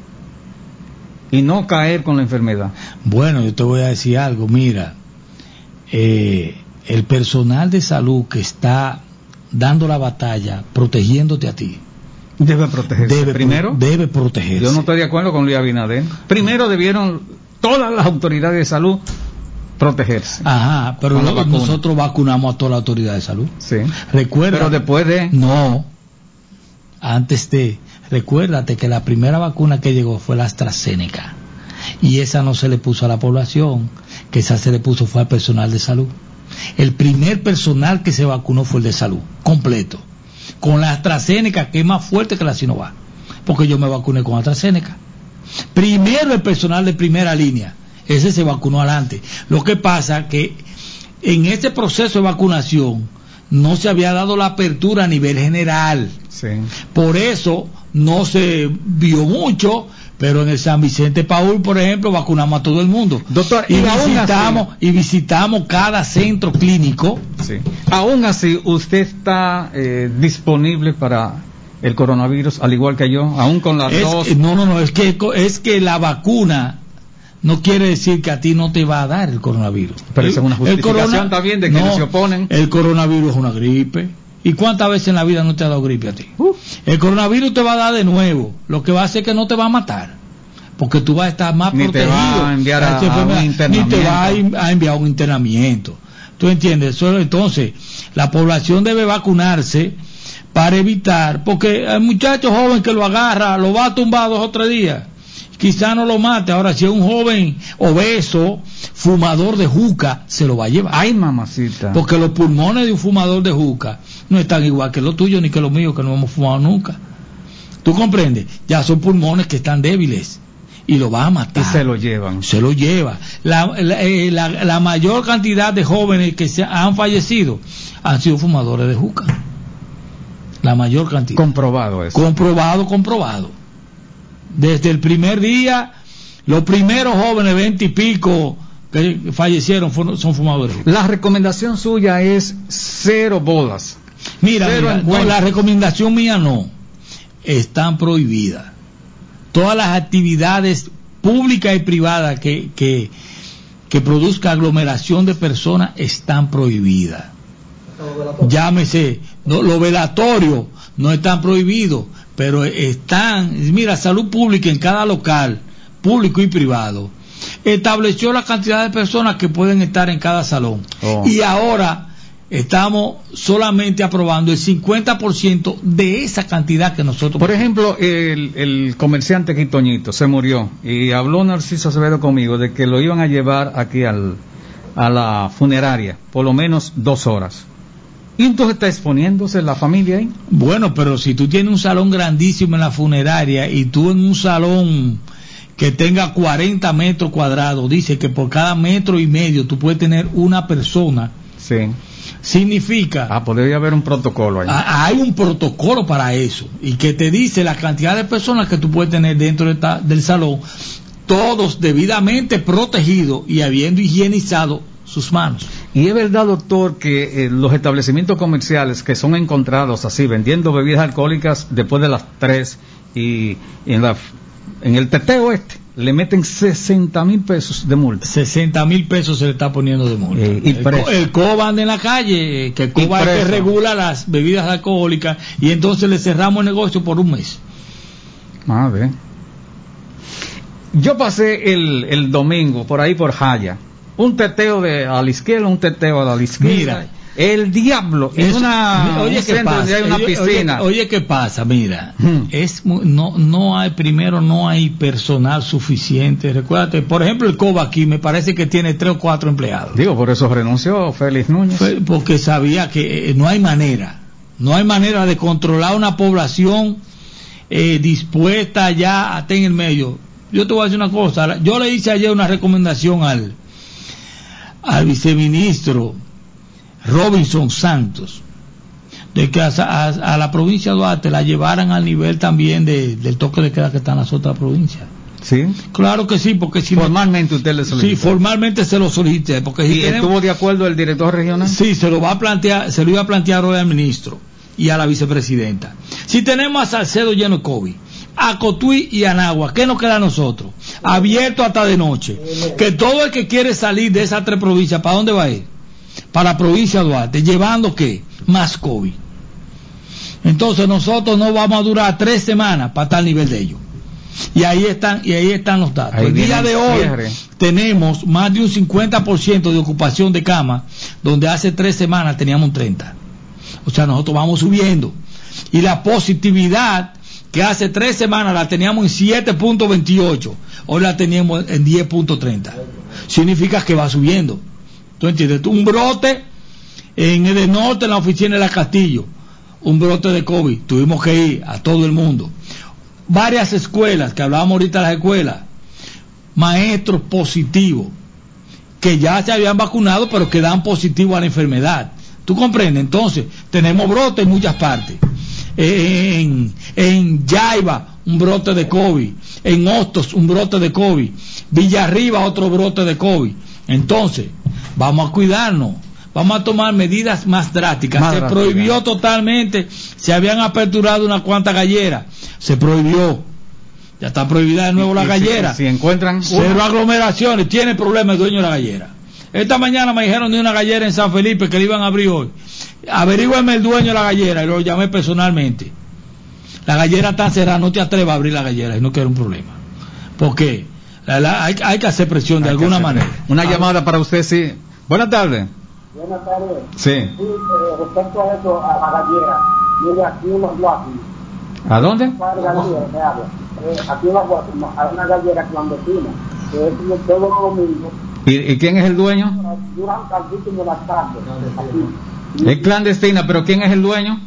y no caer con la enfermedad. Bueno, yo te voy a decir algo, mira, eh, el personal de salud que está dando la batalla, protegiéndote a ti, debe protegerse. Debe, primero, debe protegerse. Yo no estoy de acuerdo con Luis Abinader. Primero debieron todas las autoridades de salud protegerse. Ajá, pero luego nosotros vacunamos a toda la autoridad de salud. Sí. Recuerda. Pero después de. No. Antes de. Recuérdate que la primera vacuna que llegó fue la AstraZeneca. Y esa no se le puso a la población, que esa se le puso fue al personal de salud. El primer personal que se vacunó fue el de salud, completo. Con la AstraZeneca, que es más fuerte que la Sinovac. Porque yo me vacuné con AstraZeneca. Primero el personal de primera línea. Ese se vacunó adelante. Lo que pasa que en este proceso de vacunación no se había dado la apertura a nivel general. Sí. Por eso no se vio mucho, pero en el San Vicente Paúl, por ejemplo, vacunamos a todo el mundo. Doctor, y, y aún visitamos así, y visitamos cada centro clínico. Sí. Aún así, usted está eh, disponible para el coronavirus, al igual que yo, aún con las es, dos. No, no, no, es que es que la vacuna no quiere decir que a ti no te va a dar el coronavirus. Pero esa es una justificación corona, también de que no, se oponen. El coronavirus es una gripe. ¿Y cuántas veces en la vida no te ha dado gripe a ti? Uh. El coronavirus te va a dar de nuevo. Lo que va a hacer es que no te va a matar. Porque tú vas a estar más ni protegido. Te va a enviar a, a un internamiento. Ni te va a enviar a un internamiento. ¿Tú entiendes? Entonces, la población debe vacunarse para evitar, porque el muchacho joven que lo agarra, lo va a tumbar dos o tres días. Quizá no lo mate. Ahora, si es un joven obeso, fumador de juca, se lo va a llevar. Ay, mamacita. Porque los pulmones de un fumador de juca no están igual que los tuyos ni que los míos, que no hemos fumado nunca. ¿Tú comprendes? Ya son pulmones que están débiles y lo va a matar. Y se lo llevan. Se lo lleva. La, la, eh, la, la mayor cantidad de jóvenes que se han fallecido han sido fumadores de juca. La mayor cantidad. Comprobado eso. Comprobado, comprobado. Desde el primer día, los primeros jóvenes, veinte y pico, que fallecieron fueron, son fumadores. La recomendación suya es cero bolas. Mira, mira no, la recomendación mía no. Están prohibidas. Todas las actividades públicas y privadas que, que, que produzca aglomeración de personas están prohibidas. Llámese, no, los velatorios no están prohibidos, pero están, mira, salud pública en cada local, público y privado, estableció la cantidad de personas que pueden estar en cada salón. Oh. Y ahora estamos solamente aprobando el cincuenta por ciento de esa cantidad que nosotros... Por ejemplo, el, el comerciante Quitoñito se murió y habló Narciso Acevedo conmigo de que lo iban a llevar aquí al, a la funeraria, por lo menos dos horas. ¿Y entonces está exponiéndose la familia ahí? Bueno, pero si tú tienes un salón grandísimo en la funeraria y tú en un salón que tenga cuarenta metros cuadrados, dice que por cada metro y medio tú puedes tener una persona. Sí. Significa... Ah, podría haber un protocolo ahí. Hay un protocolo para eso y que te dice la cantidad de personas que tú puedes tener dentro de esta, del salón, todos debidamente protegidos y habiendo higienizado sus manos. Y es verdad, doctor, que eh, los establecimientos comerciales que son encontrados así vendiendo bebidas alcohólicas después de las tres y, y en la en el teteo este le meten sesenta mil pesos de multa. sesenta mil pesos se le está poniendo de multa. Eh, y el, co, el COBA anda en la calle, que el COBA es que regula las bebidas alcohólicas y entonces le cerramos el negocio por un mes. A ver. Yo pasé el, el domingo por ahí por Jaya. Un teteo de a la izquierda, un teteo a la izquierda. Mira, el diablo en una oye, un ¿qué pasa? Hay una oye, piscina. Oye, oye, ¿qué pasa? Mira, hmm. es no no hay primero no hay personal suficiente. Recuérdate, por ejemplo, el COBA aquí me parece que tiene tres o cuatro empleados. Digo, por eso renunció Félix Núñez. Fue porque sabía que eh, no hay manera, no hay manera de controlar una población eh, dispuesta ya a estar en el medio. Yo te voy a decir una cosa. Yo le hice ayer una recomendación al al viceministro Robinson Santos de que a, a, a la provincia de Duarte la llevaran al nivel también de, del toque de queda que está en las otras provincias. Sí, claro que sí, porque si formalmente usted le solicitó. Sí, formalmente se lo solicité, porque si ¿Y tenemos, estuvo de acuerdo el director regional? Sí, se lo va a plantear, se lo iba a plantear hoy al ministro y a la vicepresidenta. Si tenemos a Salcedo lleno de COVID, a Cotuí y a Nagua, ¿qué nos queda a nosotros? Abierto hasta de noche. Que todo el que quiere salir de esas tres provincias, ¿para dónde va a ir? Para la provincia de Duarte, llevando ¿qué? Más COVID. Entonces nosotros no vamos a durar tres semanas para estar al nivel de ellos. Y ahí están, y ahí están los datos. Ahí el día de hoy cierre. Tenemos más de un cincuenta por ciento de ocupación de cama, donde hace tres semanas teníamos un treinta. O sea, nosotros vamos subiendo. Y la positividad que hace tres semanas la teníamos en siete punto veintiocho, hoy la teníamos en diez punto treinta. Significa que va subiendo. ¿Tú entiendes? Un brote en el norte, en la oficina de la Castillo, un brote de COVID, tuvimos que ir a todo el mundo. Varias escuelas, que hablábamos ahorita de las escuelas, maestros positivos, que ya se habían vacunado, pero que dan positivo a la enfermedad. ¿Tú comprendes? Entonces, tenemos brote en muchas partes. En, en Yaiba, un brote de COVID, en Hostos un brote de COVID, Villarriba otro brote de COVID. Entonces, vamos a cuidarnos, vamos a tomar medidas más drásticas. Más se drástica. Prohibió totalmente, se habían aperturado unas cuantas galleras, se prohibió. Ya está prohibida de nuevo la gallera. Si, si encuentran cero una... aglomeraciones, tiene problema el dueño de la gallera. Esta mañana me dijeron de una gallera en San Felipe que le iban a abrir hoy. Averígüeme el dueño de la gallera, y lo llamé personalmente. La gallera está cerrada, no te atrevas a abrir la gallera y no quiero un problema. Porque la, la, hay, hay que hacer presión de hay alguna manera. Una ah, llamada para usted, sí. Buenas tardes. Buenas tardes. Sí. Sí, eh, respecto a eso, a la gallera, mire aquí en los Guapinos. ¿A dónde? Eh, aquí en los Guapinos hay una gallera clandestina, que es todos los domingos. ¿Y, ¿Y quién es el dueño? Durante el ritmo de la tarde. Es clandestina, pero ¿quién es el dueño?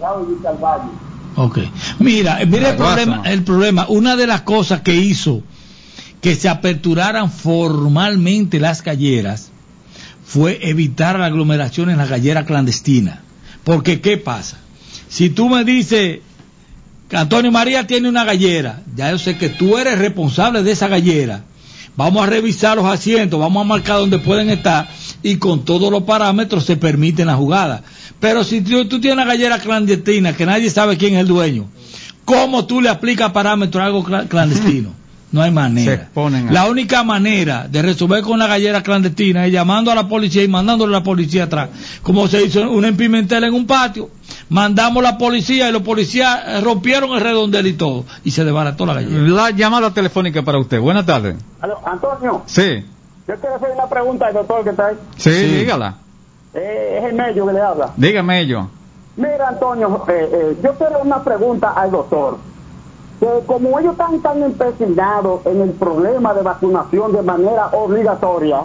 Ok. Mira, mira el problema, el problema, una de las cosas que hizo que se aperturaran formalmente las galleras fue evitar la aglomeración en la gallera clandestina. Porque ¿qué pasa? Si tú me dices que Antonio María tiene una gallera, ya yo sé que tú eres responsable de esa gallera. Vamos a revisar los asientos, vamos a marcar dónde pueden estar y con todos los parámetros se permiten las jugadas. Pero si tú, tú tienes una gallera clandestina que nadie sabe quién es el dueño, ¿cómo tú le aplicas parámetros a algo clandestino? No hay manera. La única manera de resolver con una gallera clandestina es llamando a la policía y mandándole a la policía atrás. Como se hizo una en Pimentel en un patio, mandamos la policía y los policías rompieron el redondel y todo, y se desbarató la gallera. La llamada telefónica para usted. Buenas tardes. Aló, Antonio. Sí. Yo quiero hacer una pregunta al doctor que está ahí. Sí, sí. Dígala. Eh, es el medio que le habla. Dígame yo. Mira, Antonio, eh, eh, yo quiero una pregunta al doctor. Que como ellos están tan empecinados en el problema de vacunación de manera obligatoria,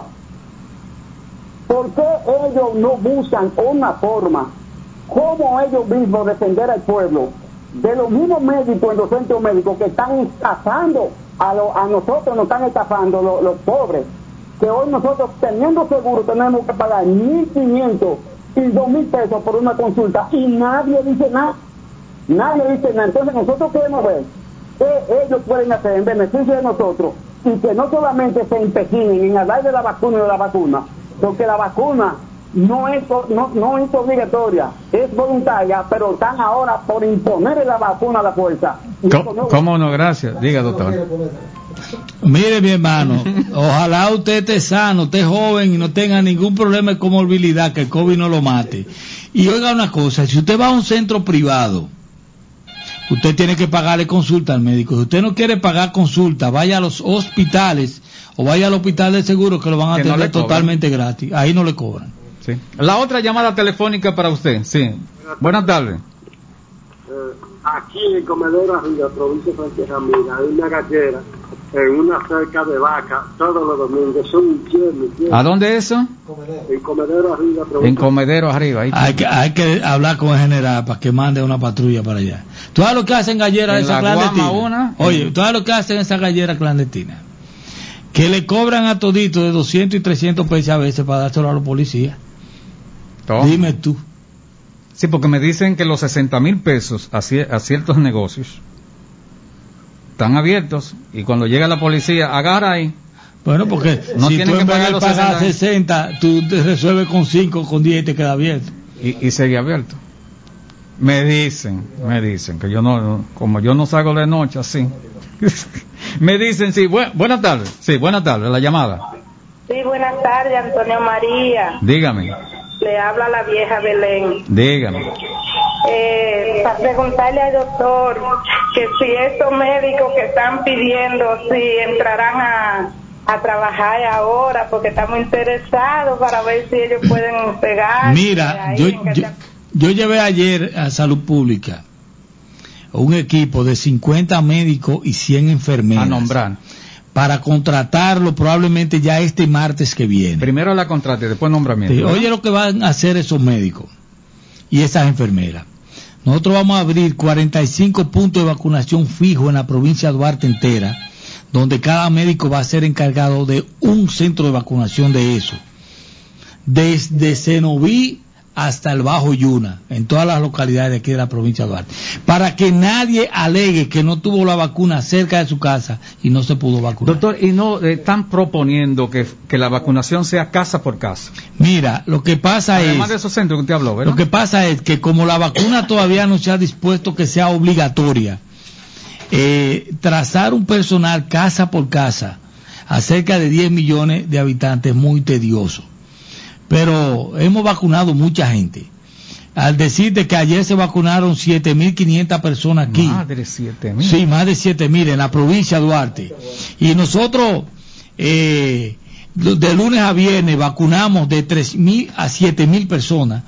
¿por qué ellos no buscan una forma, como ellos mismos, defender al pueblo, de los mismos médicos en los centros médicos que están estafando a, lo, a nosotros, nos están estafando los, los pobres? Que hoy nosotros, teniendo seguro, tenemos que pagar mil quinientos y dos mil pesos por una consulta y nadie dice nada. Nadie dice nada. Entonces nosotros queremos ver qué ellos pueden hacer en beneficio de nosotros y que no solamente se empecinen en hablar de la vacuna y de la vacuna, porque la vacuna no es, no, no es obligatoria, es voluntaria, pero están ahora por imponer la vacuna a la fuerza. ¿Cómo no? ¿Cómo no? Gracias. Diga, doctor. Mire, mi hermano, ojalá usted esté sano, esté joven y no tenga ningún problema de comorbilidad, que el COVID no lo mate. Y oiga una cosa, si usted va a un centro privado, usted tiene que pagarle consulta al médico. Si usted no quiere pagar consulta, vaya a los hospitales o vaya al hospital de seguro que lo van a atender no totalmente gratis. Ahí no le cobran. Sí. La otra llamada telefónica para usted. Sí. Buenas tardes. Eh, aquí en Comedero Arriba, provincia de Francisco Ramírez, hay una gallera en una cerca de vaca todos los domingos. Son infiernos. ¿A dónde es eso? En Comedero Arriba. En Comedero Arriba. Ahí hay, que, hay que hablar con el general para que mande una patrulla para allá. ¿Tú sabes lo que hacen galleras esa clandestina? Una, Oye, ¿tú sabes lo que hacen esa gallera clandestina? Que le cobran a todito de doscientos y trescientos pesos a veces para dárselo a los policías. Toma. Dime tú. Sí, porque me dicen que los sesenta mil pesos a, a ciertos negocios están abiertos y cuando llega la policía agarra ahí. Bueno, porque no si tú en vez de pagar sesenta, tú te resuelves con cinco, con diez y te queda abierto. Y, y sigue abierto. Me dicen, me dicen que yo no, como yo no salgo de noche así. Me dicen, sí, bu buenas tardes, sí, buenas tardes, la llamada. Sí, buenas tardes, Antonio María. Dígame. Le habla la vieja Belén. Dígame. Eh, para preguntarle al doctor que si estos médicos que están pidiendo, si entrarán a, a trabajar ahora, porque estamos interesados para ver si ellos pueden pegar. Mira, yo, yo, yo llevé ayer a Salud Pública un equipo de cincuenta médicos y cien enfermeras. A nombrar. Para contratarlo probablemente ya este martes que viene. Primero la contrate, después nombramiento. Sí, oye lo que van a hacer esos médicos y esas enfermeras. Nosotros vamos a abrir cuarenta y cinco puntos de vacunación fijos en la provincia de Duarte entera, donde cada médico va a ser encargado de un centro de vacunación de eso. Desde Cenoví hasta el Bajo Yuna, en todas las localidades de aquí de la provincia de Duarte, para que nadie alegue que no tuvo la vacuna cerca de su casa y no se pudo vacunar. Doctor, ¿y no eh, están proponiendo que, que la vacunación sea casa por casa? Mira, lo que pasa Además es... Además de esos centros que usted habló, ¿verdad? Lo que pasa es que como la vacuna todavía no se ha dispuesto que sea obligatoria, eh, trazar un personal casa por casa a cerca de diez millones de habitantes es muy tedioso. Pero hemos vacunado mucha gente. Al decirte que ayer se vacunaron siete mil quinientas personas aquí. Más de siete mil. Sí, más de siete mil en la provincia de Duarte. Y nosotros, eh, de lunes a viernes, vacunamos de tres mil a siete mil personas.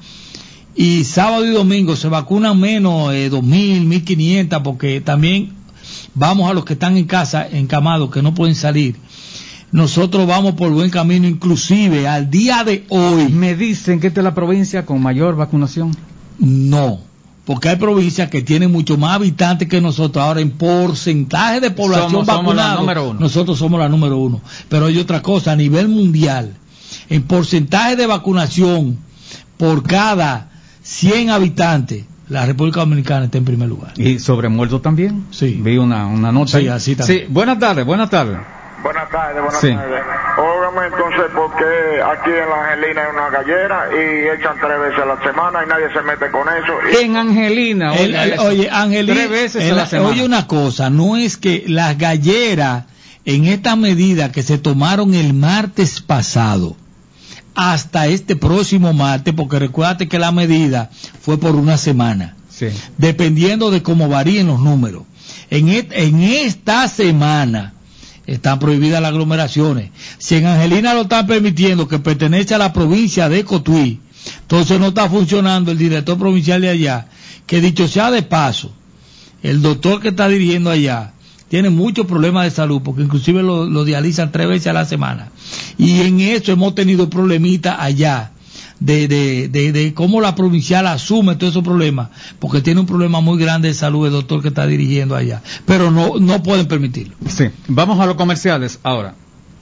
Y sábado y domingo se vacunan menos, eh, dos mil, mil quinientas, porque también vamos a los que están en casa, encamados, que no pueden salir. Nosotros vamos por buen camino, inclusive al día de hoy. ¿Me dicen que esta es la provincia con mayor vacunación? No, porque hay provincias que tienen mucho más habitantes que nosotros. Ahora, en porcentaje de población somos, vacunada, somos la número uno. Nosotros somos la número uno. Pero hay otra cosa, a nivel mundial, en porcentaje de vacunación por cada cien habitantes, la República Dominicana está en primer lugar. ¿Y sobre muertos también? Sí. Vi una, una nota. Sí, así también. Sí, buenas tardes, buenas tardes. Buenas tardes, buenas Sí. tardes. Óigame entonces, porque aquí en la Angelina hay una gallera y echan tres veces a la semana y nadie se mete con eso. Y... En Angelina, El- el- eso. oye, Angelina, tres veces el- a la semana. oye una cosa, no es que las galleras en esta medida que se tomaron el martes pasado hasta este próximo martes, porque recuérdate que la medida fue por una semana, sí. dependiendo de cómo varíen los números. En, et- en esta semana están prohibidas las aglomeraciones. Si en Angelina lo están permitiendo, que pertenece a la provincia de Cotuí, entonces no está funcionando el director provincial de allá, que dicho sea de paso, el doctor que está dirigiendo allá tiene muchos problemas de salud, porque inclusive lo, lo dializan tres veces a la semana. Y en eso hemos tenido problemitas allá, de, de, de, de cómo la provincial asume todos esos problemas, porque tiene un problema muy grande de salud el doctor que está dirigiendo allá. Pero no, no pueden permitirlo. Sí, vamos a los comerciales ahora.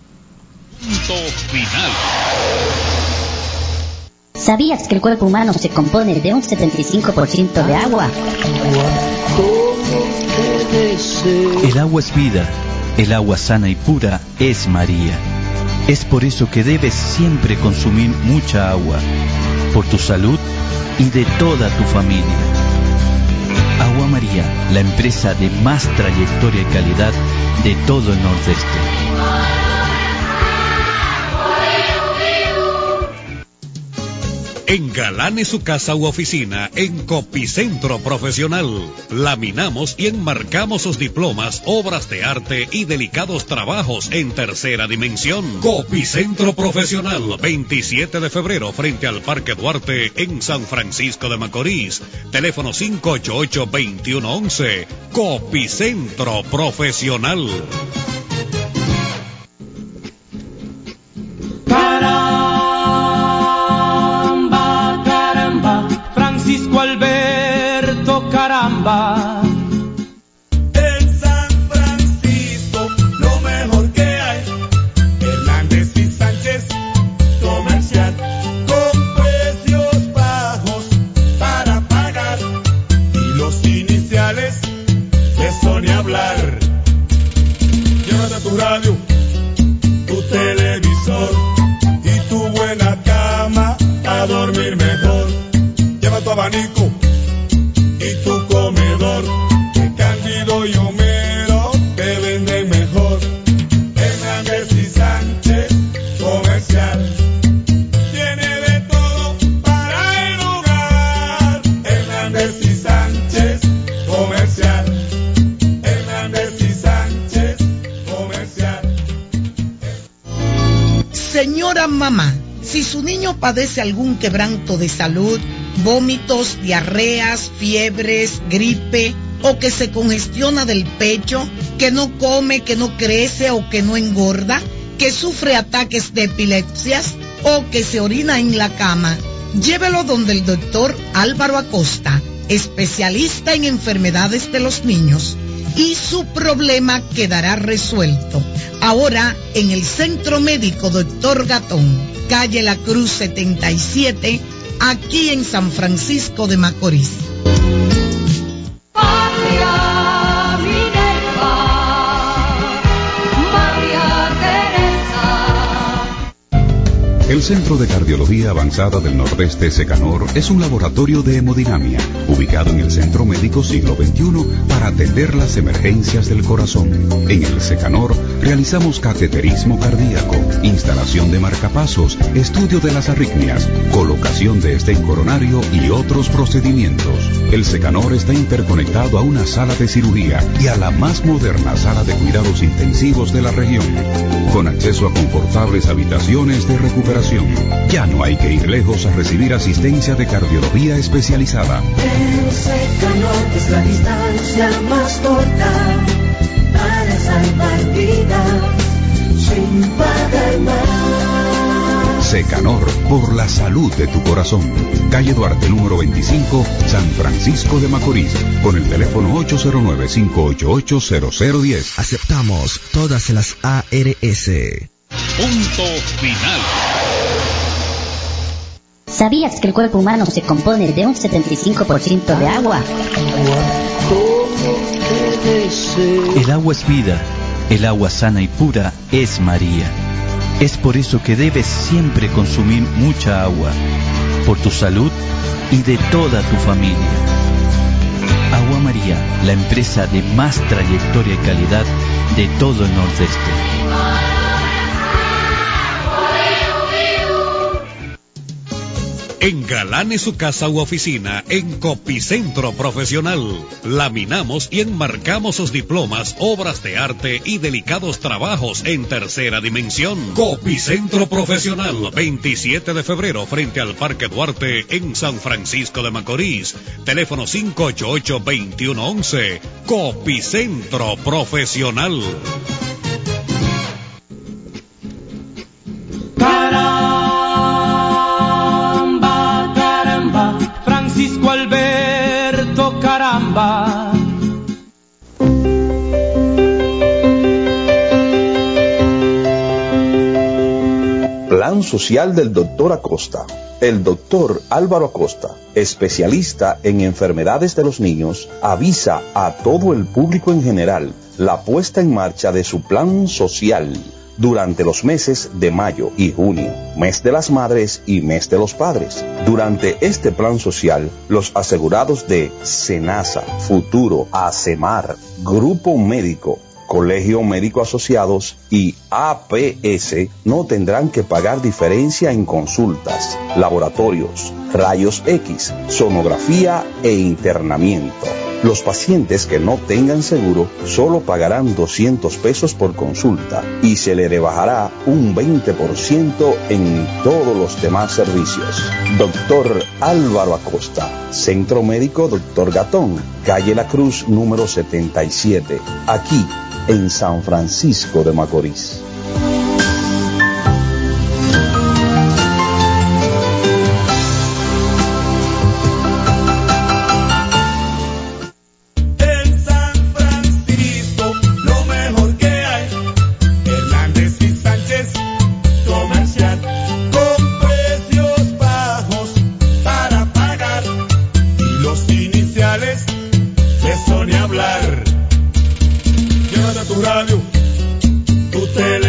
Punto final. ¿Sabías que el cuerpo humano se compone de un setenta y cinco por ciento de agua? El agua es vida, el agua sana y pura es María. Es por eso que debes siempre consumir mucha agua, por tu salud y de toda tu familia. Agua María, la empresa de más trayectoria y calidad de todo el Nordeste. Engalane su casa u oficina en Copicentro Profesional. Laminamos y enmarcamos sus diplomas, obras de arte y delicados trabajos en tercera dimensión. Copicentro Profesional, veintisiete de febrero frente al Parque Duarte en San Francisco de Macorís. Teléfono cinco ocho ocho, dos uno uno uno. Copicentro Profesional. Francisco Alberto Caramba. En San Francisco, lo mejor que hay. Hernández y Sánchez, comercial, con precios bajos para pagar. Y los iniciales de Sonia hablar. Llévate tu radio, tu televisor y tu buena cama a dormir mejor. Lleva tu abanico y tu comedor, que Cándido y Homero te venden mejor. Hernández y Sánchez, comercial, tiene de todo para el hogar. Hernández y Sánchez, comercial. Hernández y Sánchez, comercial. Señora mamá, si su niño padece algún quebranto de salud, vómitos, diarreas, fiebres, gripe, o que se congestiona del pecho, que no come, que no crece o que no engorda, que sufre ataques de epilepsias o que se orina en la cama, llévelo donde el doctor Álvaro Acosta, especialista en enfermedades de los niños, y su problema quedará resuelto. Ahora en el Centro Médico Doctor Gatón, calle La Cruz setenta y siete, aquí en San Francisco de Macorís. El Centro de Cardiología Avanzada del Nordeste Secanor es un laboratorio de hemodinamia ubicado en el Centro Médico Siglo veintiuno para atender las emergencias del corazón. En el Secanor realizamos cateterismo cardíaco, instalación de marcapasos, estudio de las arritmias, colocación de stent coronario y otros procedimientos. El Secanor está interconectado a una sala de cirugía y a la más moderna sala de cuidados intensivos de la región, con acceso a confortables habitaciones de recuperación. Ya no hay que ir lejos a recibir asistencia de cardiología especializada. El Secanor es la distancia más corta para salvar vidas sin pagar más. Secanor, por la salud de tu corazón. Calle Duarte, número veinticinco, San Francisco de Macorís, con el teléfono ocho cero nueve, cinco ocho ocho, cero cero uno cero. Aceptamos todas las A R S. Punto final. ¿Sabías que el cuerpo humano se compone de un setenta y cinco por ciento de agua? El agua es vida, el agua sana y pura es María. Es por eso que debes siempre consumir mucha agua, por tu salud y de toda tu familia. Agua María, la empresa de más trayectoria y calidad de todo el Nordeste. Engalane su casa u oficina en Copicentro Profesional. Laminamos y enmarcamos sus diplomas, obras de arte y delicados trabajos en tercera dimensión. Copicentro Profesional, veintisiete de febrero, frente al Parque Duarte, en San Francisco de Macorís. Teléfono cinco ocho ocho, dos uno uno uno. Copicentro Profesional. Francisco Alberto Caramba. Plan social del doctor Acosta. El doctor Álvaro Acosta, especialista en enfermedades de los niños, avisa a todo el público en general la puesta en marcha de su plan social durante los meses de mayo y junio, mes de las madres y mes de los padres. Durante este plan social, los asegurados de SENASA, Futuro, ASEMAR, Grupo Médico, Colegio Médico Asociados y A P S no tendrán que pagar diferencia en consultas, laboratorios, rayos X, sonografía e internamiento. Los pacientes que no tengan seguro solo pagarán doscientos pesos por consulta y se le rebajará un veinte por ciento en todos los demás servicios. Doctor Álvaro Acosta, Centro Médico Doctor Gatón, calle La Cruz número setenta y siete, aquí en San Francisco de Macorís. Tu radio, tu tele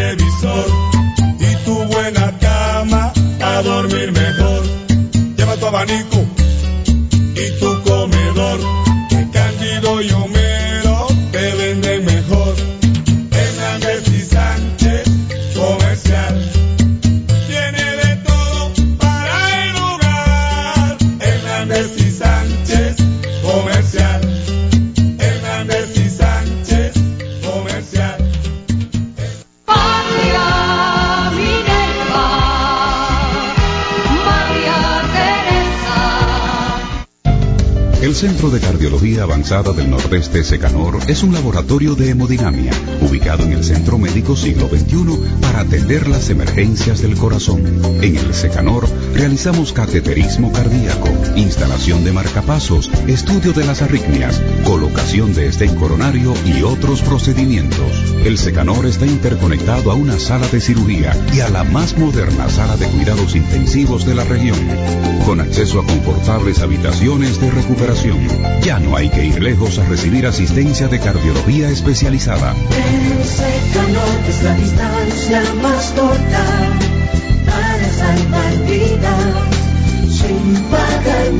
El Centro de Cardiología Avanzada del Nordeste Secanor es un laboratorio de hemodinamia ubicado en el Centro Médico Siglo veintiuno para atender las emergencias del corazón. En el Secanor realizamos cateterismo cardíaco, instalación de marcapasos, estudio de las arritmias, colocación de estén coronario y otros procedimientos. El Secanor está interconectado a una sala de cirugía y a la más moderna sala de cuidados intensivos de la región, con acceso a confortables habitaciones de recuperación. Ya no hay que ir lejos a recibir asistencia de cardiología especializada. El Secanor es la distancia más corta para salvar vidas sin pagar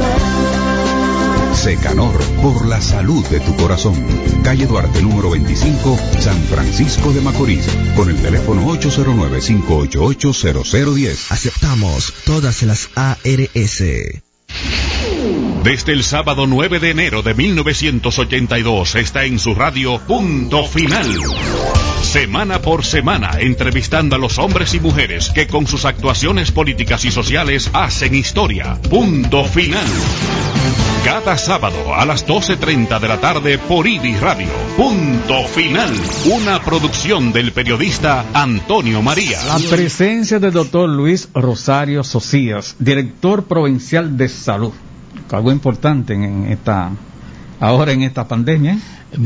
más. Secanor, por la salud de tu corazón. Calle Duarte, número veinticinco, San Francisco de Macorís, con el teléfono ocho cero nueve, cinco ocho ocho, cero cero uno cero. Aceptamos todas las A R S. Desde el sábado nueve de enero de mil novecientos ochenta y dos está en su radio Punto Final. Semana por semana, entrevistando a los hombres y mujeres que con sus actuaciones políticas y sociales hacen historia. Punto Final. Cada sábado a las doce treinta de la tarde por I B I Radio. Punto Final. Una producción del periodista Antonio María. La presencia del doctor Luis Rosario Socias, director provincial de salud. Algo importante en esta, ahora en esta pandemia.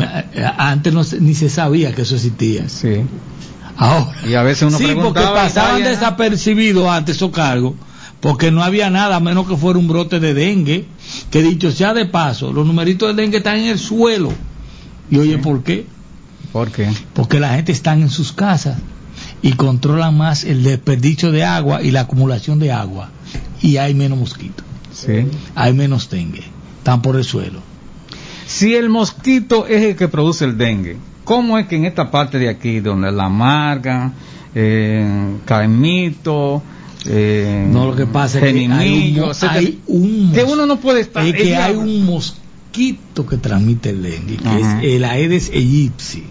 Antes no, ni se sabía que eso existía. Sí. Ahora. Y a veces uno sí, porque pasaban desapercibidos antes esos cargos, porque no había nada, a menos que fuera un brote de dengue, que dicho sea de paso, los numeritos de dengue están en el suelo. Y oye, sí. ¿Por qué? ¿Por qué? Porque la gente está en sus casas y controlan más el desperdicio de agua y la acumulación de agua. Y hay menos mosquitos. Sí. Hay menos dengue. Están por el suelo. Si el mosquito es el que produce el dengue, ¿cómo es que en esta parte de aquí, donde la Marga, eh, Caimito, eh, no, lo que pasa es que hay un, hay un que uno no puede estar, es que hay un mosquito que transmite el dengue, que uh-huh. es el Aedes aegypti.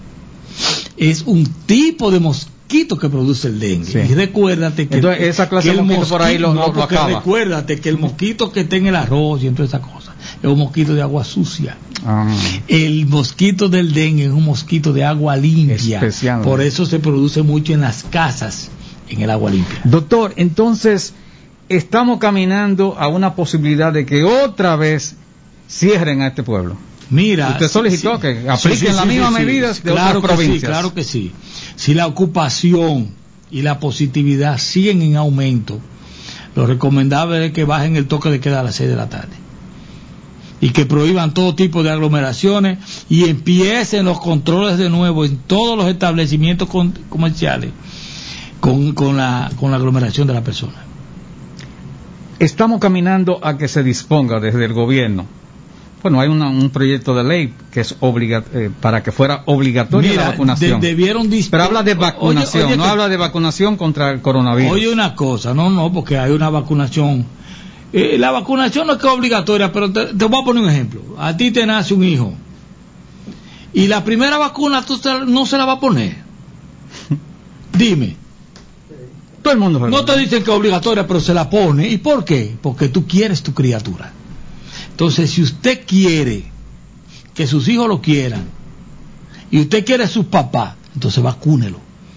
Es un tipo de mosquito que produce el dengue. Sí. Y recuérdate que, entonces, esa clase que de mosquito por ahí lo, no, lo, lo acaba. Recuérdate que el mosquito que está en el arroz y en todas esas cosas es un mosquito de agua sucia. Ah. El mosquito del dengue es un mosquito de agua limpia. Especial. Por eso se produce mucho en las casas, en el agua limpia. Doctor, entonces estamos caminando a una posibilidad de que otra vez cierren a este pueblo. Mira, usted solicitó sí, que apliquen sí, sí, las sí, mismas sí, medidas sí, de claro otras provincias. Sí, claro que sí. Si la ocupación y la positividad siguen en aumento, lo recomendable es que bajen el toque de queda a las seis de la tarde y que prohíban todo tipo de aglomeraciones y empiecen los controles de nuevo en todos los establecimientos con, comerciales con, con, la, con la aglomeración de la persona. Estamos caminando a que se disponga desde el gobierno. Bueno, hay una, un proyecto de ley que es obliga, eh, para que fuera obligatoria Mira, la vacunación. De, debieron disp- Pero habla de vacunación, oye, oye, no que, habla de vacunación contra el coronavirus. Oye, una cosa, no, no, porque hay una vacunación. Eh, la vacunación no es que es obligatoria, pero te, te voy a poner un ejemplo. A ti te nace un hijo y la primera vacuna tú te, no se la va a poner. Dime. Todo el mundo. No te dicen que es obligatoria, pero se la pone. ¿Y por qué? Porque tú quieres tu criatura. Entonces, si usted quiere que sus hijos lo quieran y usted quiere a sus papás, entonces vacúnelo.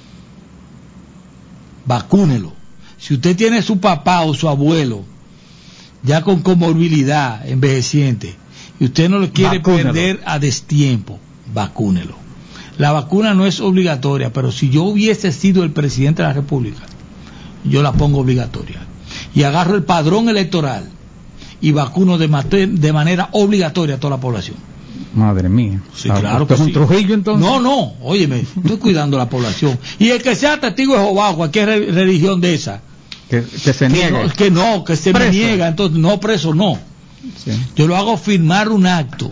Vacúnelo. Si usted tiene su papá o su abuelo ya con comorbilidad, envejeciente, y usted no lo quiere vacúnelo. Perder a destiempo, vacúnelo. La vacuna no es obligatoria, pero si yo hubiese sido el presidente de la República, yo la pongo obligatoria. Y agarro el padrón electoral y vacuno de, mater- de manera obligatoria a toda la población. Madre mía. Sí, ah, claro que es un sí. Trujillo entonces. No, no, óyeme, estoy cuidando a la población. Y el que sea testigo de Jehová, cualquier re- religión de esa, que, que se niegue. Que no, que, no, que se preso. me niega, entonces no, preso no. Sí. Yo lo hago firmar un acto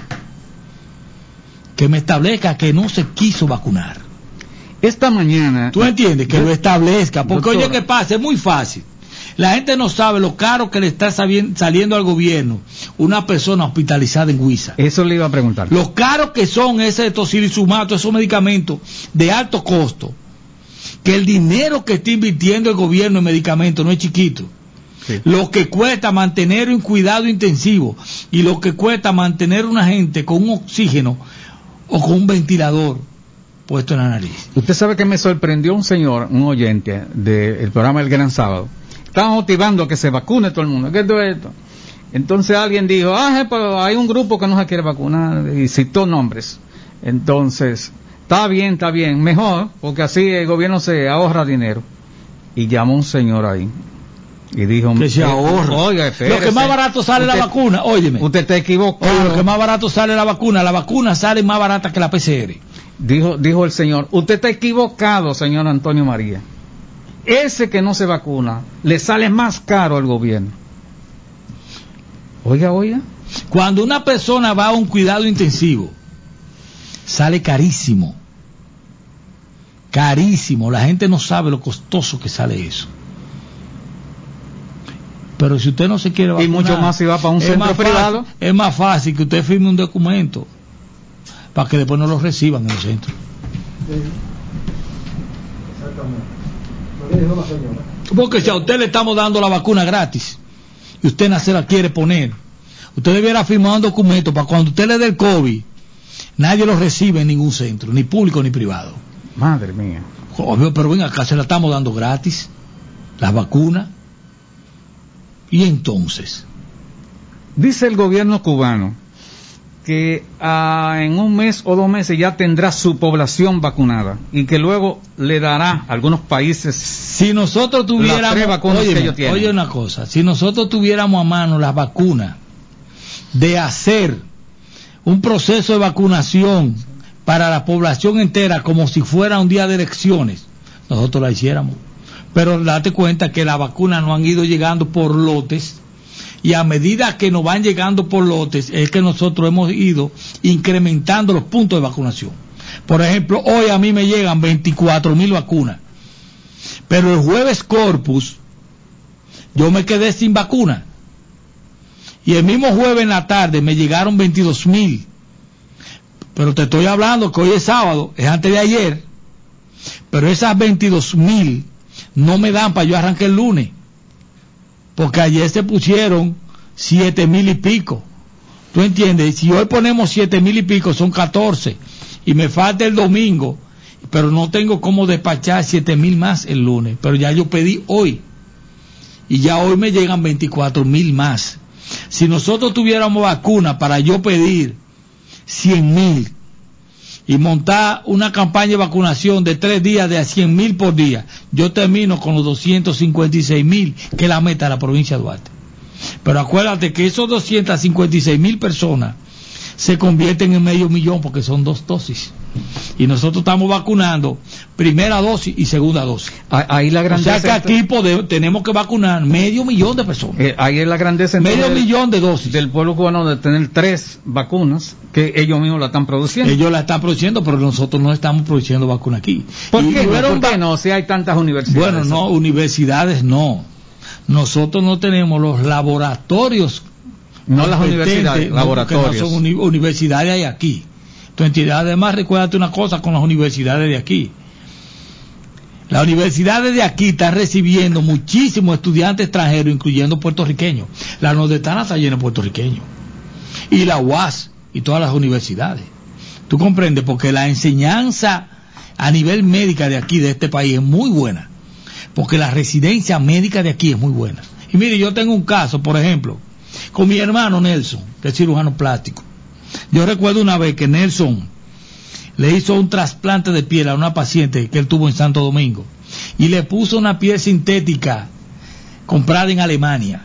que me establezca que no se quiso vacunar. Esta mañana. ¿Tú entiendes? Que yo, lo establezca, porque doctora, oye, ¿qué pasa? Es muy fácil. La gente no sabe lo caro que le está saliendo al gobierno una persona hospitalizada en Huiza. Eso le iba a preguntar. Lo caro que son ese tocilizumab, esos medicamentos de alto costo, que el dinero que está invirtiendo el gobierno en medicamentos no es chiquito. Sí. Lo que cuesta mantener un cuidado intensivo y lo que cuesta mantener una gente con un oxígeno o con un ventilador puesto en la nariz. Usted sabe que me sorprendió un señor, un oyente del programa El Gran Sábado. Estaba motivando a que se vacune todo el mundo. ¿Qué es esto? Entonces alguien dijo, ah, pero hay un grupo que no se quiere vacunar, y citó nombres. Entonces, está bien, está bien, mejor, porque así el gobierno se ahorra dinero. Y llamó un señor ahí y dijo que se ahorra. Oiga, espérese, lo que más barato sale usted, la vacuna, óyeme. Usted está equivocado. Oye, lo que más barato sale la vacuna, la vacuna sale más barata que la P C R. Dijo, dijo el señor, usted está equivocado, señor Antonio María. Ese que no se vacuna le sale más caro al gobierno. Oiga, oiga. Cuando una persona va a un cuidado intensivo, sale carísimo. Carísimo. La gente no sabe lo costoso que sale eso. Pero si usted no se quiere vacunar, y mucho más si va para un centro privado, fácil, es más fácil que usted firme un documento para que después no lo reciban en el centro. Sí. Exactamente. Porque si a usted le estamos dando la vacuna gratis y usted no se la quiere poner, usted debiera firmar un documento para cuando usted le dé el COVID, nadie lo recibe en ningún centro, ni público ni privado. Madre mía. Obvio, pero ven acá, se la estamos dando gratis, las vacunas. Y entonces, dice el gobierno cubano que ah, en un mes o dos meses ya tendrá su población vacunada y que luego le dará a algunos países. Si nosotros tuviéramos, oye, oye una cosa, si nosotros tuviéramos a mano las vacunas de hacer un proceso de vacunación para la población entera como si fuera un día de elecciones, nosotros la hiciéramos. Pero date cuenta que las vacunas no han ido llegando por lotes, y a medida que nos van llegando por lotes es que nosotros hemos ido incrementando los puntos de vacunación. Por ejemplo, hoy a mí me llegan veinticuatro mil vacunas, pero el jueves Corpus yo me quedé sin vacuna, y el mismo jueves en la tarde me llegaron veintidós mil. Pero te estoy hablando que hoy es sábado, es antes de ayer, pero esas veintidós mil no me dan para yo arrancar el lunes, porque ayer se pusieron siete mil y pico. ¿Tú entiendes? Si hoy ponemos siete mil y pico, son catorce, y me falta el domingo, pero no tengo cómo despachar siete mil más el lunes, pero ya yo pedí hoy, y ya hoy me llegan veinticuatro mil más. Si nosotros tuviéramos vacuna para yo pedir cien mil y montar una campaña de vacunación de tres días de a cien mil por día, yo termino con los doscientos cincuenta y seis mil que es la meta de la provincia de Duarte. Pero acuérdate que esos doscientos cincuenta y seis mil personas se convierten en medio millón porque son dos dosis, y nosotros estamos vacunando primera dosis y segunda dosis. Ahí la grandeza, o sea que aquí podemos, tenemos que vacunar medio millón de personas. Eh, ahí es la grandeza medio del, millón de dosis del pueblo cubano, de tener tres vacunas que ellos mismos la están produciendo. Ellos la están produciendo, pero nosotros no estamos produciendo vacuna aquí. ¿Por qué no? ¿Por qué no? Si hay tantas universidades. Bueno, no, universidades no. Nosotros no tenemos los laboratorios. No las universidades, no, laboratorios. No son uni universidades hay aquí. Entonces, además, recuérdate una cosa con las universidades de aquí. Las universidades de aquí están recibiendo muchísimos estudiantes extranjeros, incluyendo puertorriqueños. La Nordestana está llena de puertorriqueños. Y la U A S y todas las universidades. ¿Tú comprendes? Porque la enseñanza a nivel médica de aquí, de este país, es muy buena. Porque la residencia médica de aquí es muy buena. Y mire, yo tengo un caso, por ejemplo, con mi hermano Nelson, que es cirujano plástico. Yo recuerdo una vez que Nelson le hizo un trasplante de piel a una paciente que él tuvo en Santo Domingo, y le puso una piel sintética comprada en Alemania.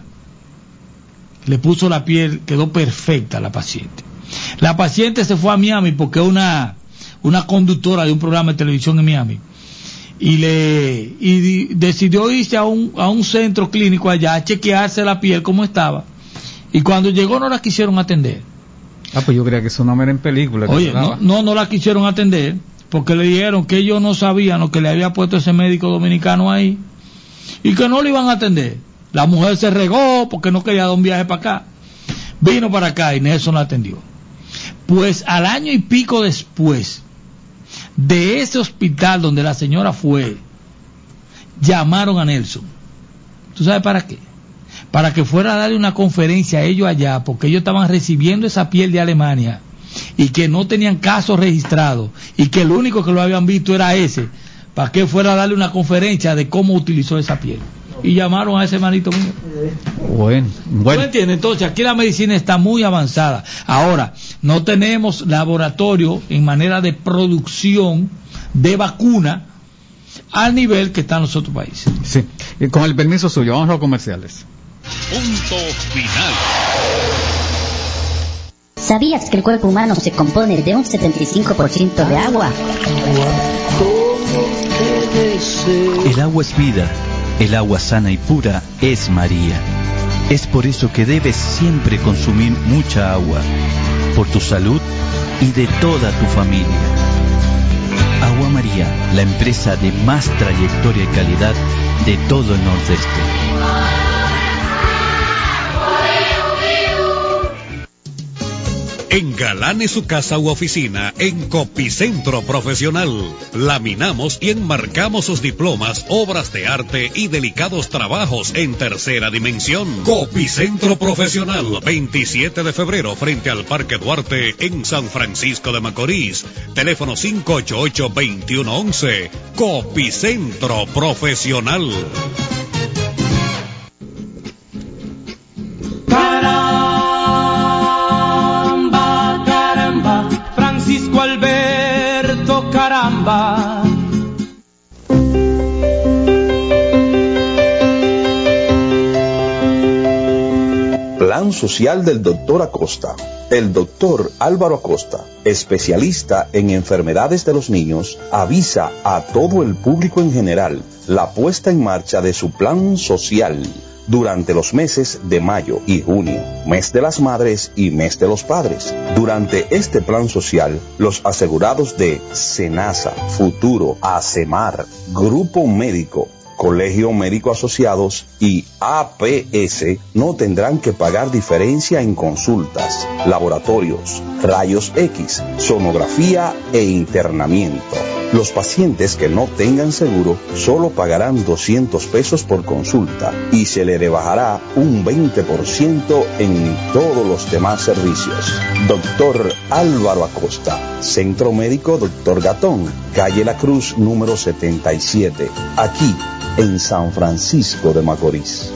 Le puso la piel, quedó perfecta la paciente. La paciente se fue a Miami porque es una, una conductora de un programa de televisión en Miami, y le y decidió irse a un, a un centro clínico allá a chequearse la piel cómo estaba. Y cuando llegó no la quisieron atender. Ah, pues yo creía que eso no era en película. Oye, no, no, no la quisieron atender porque le dijeron que ellos no sabían lo que le había puesto ese médico dominicano ahí y que no le iban a atender. La mujer se regó porque no quería dar un viaje para acá. Vino para acá y Nelson la atendió. Pues al año y pico después de ese hospital donde la señora fue, llamaron a Nelson. ¿Tú sabes para qué? para que fuera a darle una conferencia a ellos allá, porque ellos estaban recibiendo esa piel de Alemania y que no tenían casos registrados y que el único que lo habían visto era ese, para que fuera a darle una conferencia de cómo utilizó esa piel. Y llamaron a ese hermanito mío. Bueno, bueno. ¿Tú entiendes? Entonces aquí la medicina está muy avanzada. Ahora, no tenemos laboratorio en manera de producción de vacuna al nivel que están los otros países. Sí, y con el permiso suyo, vamos a los comerciales. Punto final. ¿Sabías que el cuerpo humano se compone de un setenta y cinco por ciento de agua? El agua es vida. El agua sana y pura es María. Es por eso que debes siempre consumir mucha agua, por tu salud y de toda tu familia. Agua María, la empresa de más trayectoria y calidad de todo el Nordeste. Engalane su casa u oficina en Copicentro Profesional. Laminamos y enmarcamos sus diplomas, obras de arte y delicados trabajos en tercera dimensión. Copicentro Profesional, veintisiete de febrero frente al Parque Duarte en San Francisco de Macorís. Teléfono cinco ocho ocho, dos uno uno uno. Copicentro Profesional. Francisco Alberto Caramba. Plan social del doctor Acosta. El doctor Álvaro Acosta, especialista en enfermedades de los niños, avisa a todo el público en general la puesta en marcha de su plan social durante los meses de mayo y junio, mes de las madres y mes de los padres. Durante este plan social, los asegurados de SENASA, Futuro, ASEMAR, Grupo Médico, Colegio Médico Asociados y A P S no tendrán que pagar diferencia en consultas, laboratorios, rayos X, sonografía e internamiento. Los pacientes que no tengan seguro solo pagarán doscientos pesos por consulta y se le rebajará un veinte por ciento en todos los demás servicios. Doctor Álvaro Acosta, Centro Médico Doctor Gatón, calle La Cruz número setenta y siete, aquí en San Francisco de Macorís.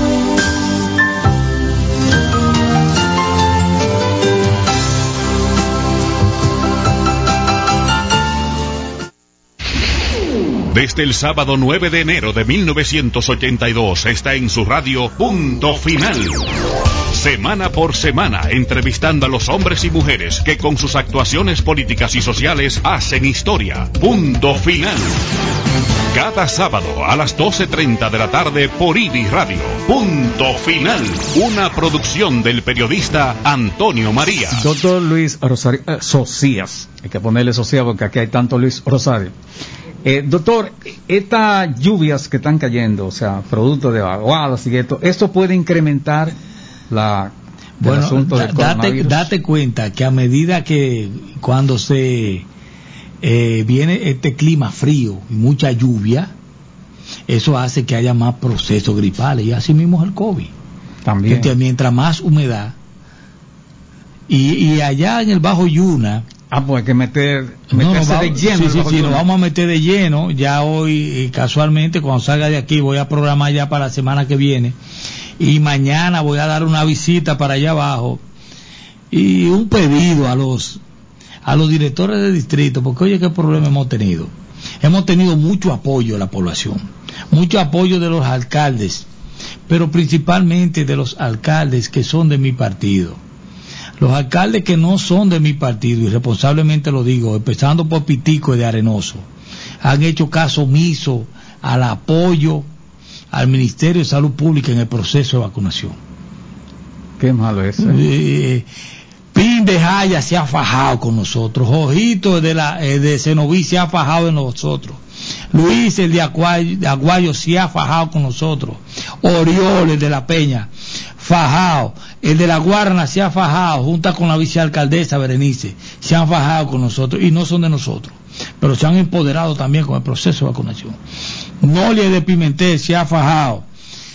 Desde el sábado nueve de enero de mil novecientos ochenta y dos está en su radio Punto Final. Semana por semana, entrevistando a los hombres y mujeres que con sus actuaciones políticas y sociales hacen historia. Punto Final. Cada sábado a las doce treinta de la tarde por I B I Radio. Punto Final. Una producción del periodista Antonio María. Doctor Luis Rosario eh, Socias. Hay que ponerle Socias porque aquí hay tanto Luis Rosario. Eh, doctor, estas lluvias que están cayendo, o sea, producto de aguadas y esto, ¿esto puede incrementar la, el bueno, asunto del date, coronavirus? date cuenta que a medida que cuando se eh, viene este clima frío y mucha lluvia, eso hace que haya más procesos gripales y así mismo es el COVID. También. Entonces, mientras más humedad y, y allá en el Bajo Yuna. Ah, pues hay que meter, No, meterse no, de vamos, lleno. sí, sí, sí, Yuna. nos vamos a meter de lleno. Ya hoy, eh, casualmente, cuando salga de aquí, voy a programar ya para la semana que viene. Y mañana voy a dar una visita para allá abajo. Y un pedido a los a los directores de distrito, porque oye, qué problema hemos tenido. Hemos tenido mucho apoyo de la población, mucho apoyo de los alcaldes, pero principalmente de los alcaldes que son de mi partido. Los alcaldes que no son de mi partido, y responsablemente lo digo, empezando por Pitico y de Arenoso, han hecho caso omiso al apoyo al Ministerio de Salud Pública en el proceso de vacunación. Qué malo es eso. Eh, Pin de Jaya se ha fajado con nosotros, Ojito de la eh, de Cenoví se ha fajado en nosotros, Luis el de Aguayo, de Aguayo se ha fajado con nosotros, Oriol el de La Peña fajado, el de La Guarna se ha fajado junto con la vicealcaldesa Berenice, se han fajado con nosotros y no son de nosotros, pero se han empoderado también con el proceso de vacunación. Nolia de Pimentel se ha fajado,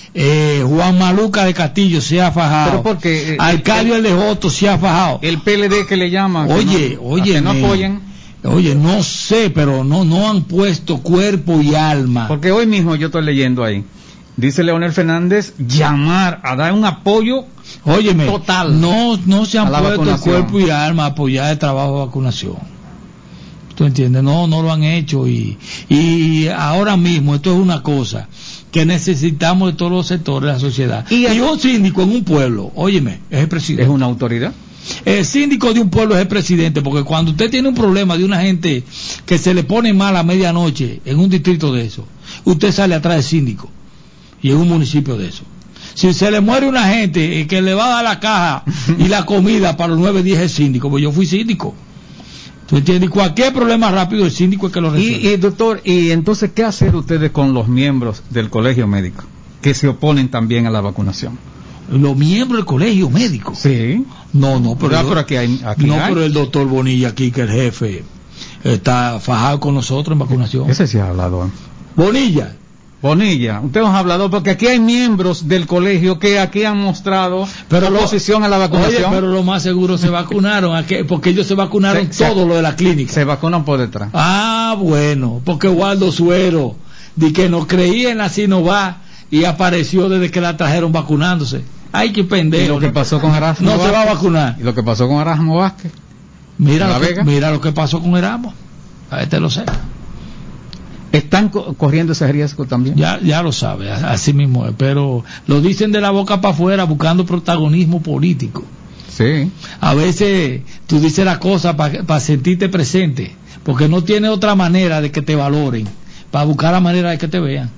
Eh, Juan Maluca de Castillo se ha fajado. Pero porque eh, Arcadio el de Joto se ha fajado. El P L D que le llaman. Oye, no, oye, que no me, apoyen. Oye, no sé, pero no no han puesto cuerpo y alma. Porque hoy mismo yo estoy leyendo ahí. Dice Leonel Fernández llamar a dar un apoyo Óyeme, total. No no se han puesto vacunación. cuerpo y alma a apoyar el trabajo de vacunación. ¿Tú entiendes? No, no lo han hecho y y ahora mismo esto es una cosa que necesitamos de todos los sectores de la sociedad. Y, y un síndico en un pueblo, óyeme, es el presidente. ¿Es una autoridad? El síndico de un pueblo es el presidente, porque cuando usted tiene un problema de una gente que se le pone mal a medianoche en un distrito de eso, usted sale atrás del síndico y en un municipio de eso. Si se le muere una gente que le va a dar la caja y la comida para los nueve días el síndico, pues yo fui síndico. ¿Tú entiendes? Cualquier problema rápido el síndico es que lo resuelve. Y, y doctor, y entonces, ¿qué hacer ustedes con los miembros del colegio médico que se oponen también a la vacunación? Los miembros del colegio médico. Sí. No, no, pero, yo, pero aquí hay, aquí no, hay. pero el doctor Bonilla aquí, que el jefe está fajado con nosotros en vacunación. Ese sí ha hablado. ¿eh? Bonilla. Bonilla, usted nos ha hablado porque aquí hay miembros del colegio que aquí han mostrado pero oposición lo, a la vacunación. Oye, pero lo más seguro se vacunaron, ¿a qué? Porque ellos se vacunaron se, todo se, lo de la clínica. Se vacunan por detrás. Ah, bueno, porque Waldo Suero, de que no creía en la Sinovac y apareció desde que la trajeron vacunándose. Ay, qué pendejo. ¿Y lo que pasó con Erasmo No Vázquez? Se va a vacunar. ¿Y lo que pasó con Erasmo Vázquez? Mira, lo que, mira lo que pasó con Erasmo. A este lo sé. ¿Están co corriendo ese riesgo también? Ya, ya lo sabe, así mismo es, pero lo dicen de la boca para afuera buscando protagonismo político. Sí. A veces tú dices la cosa para pa sentirte presente, porque no tiene otra manera de que te valoren, para buscar la manera de que te vean.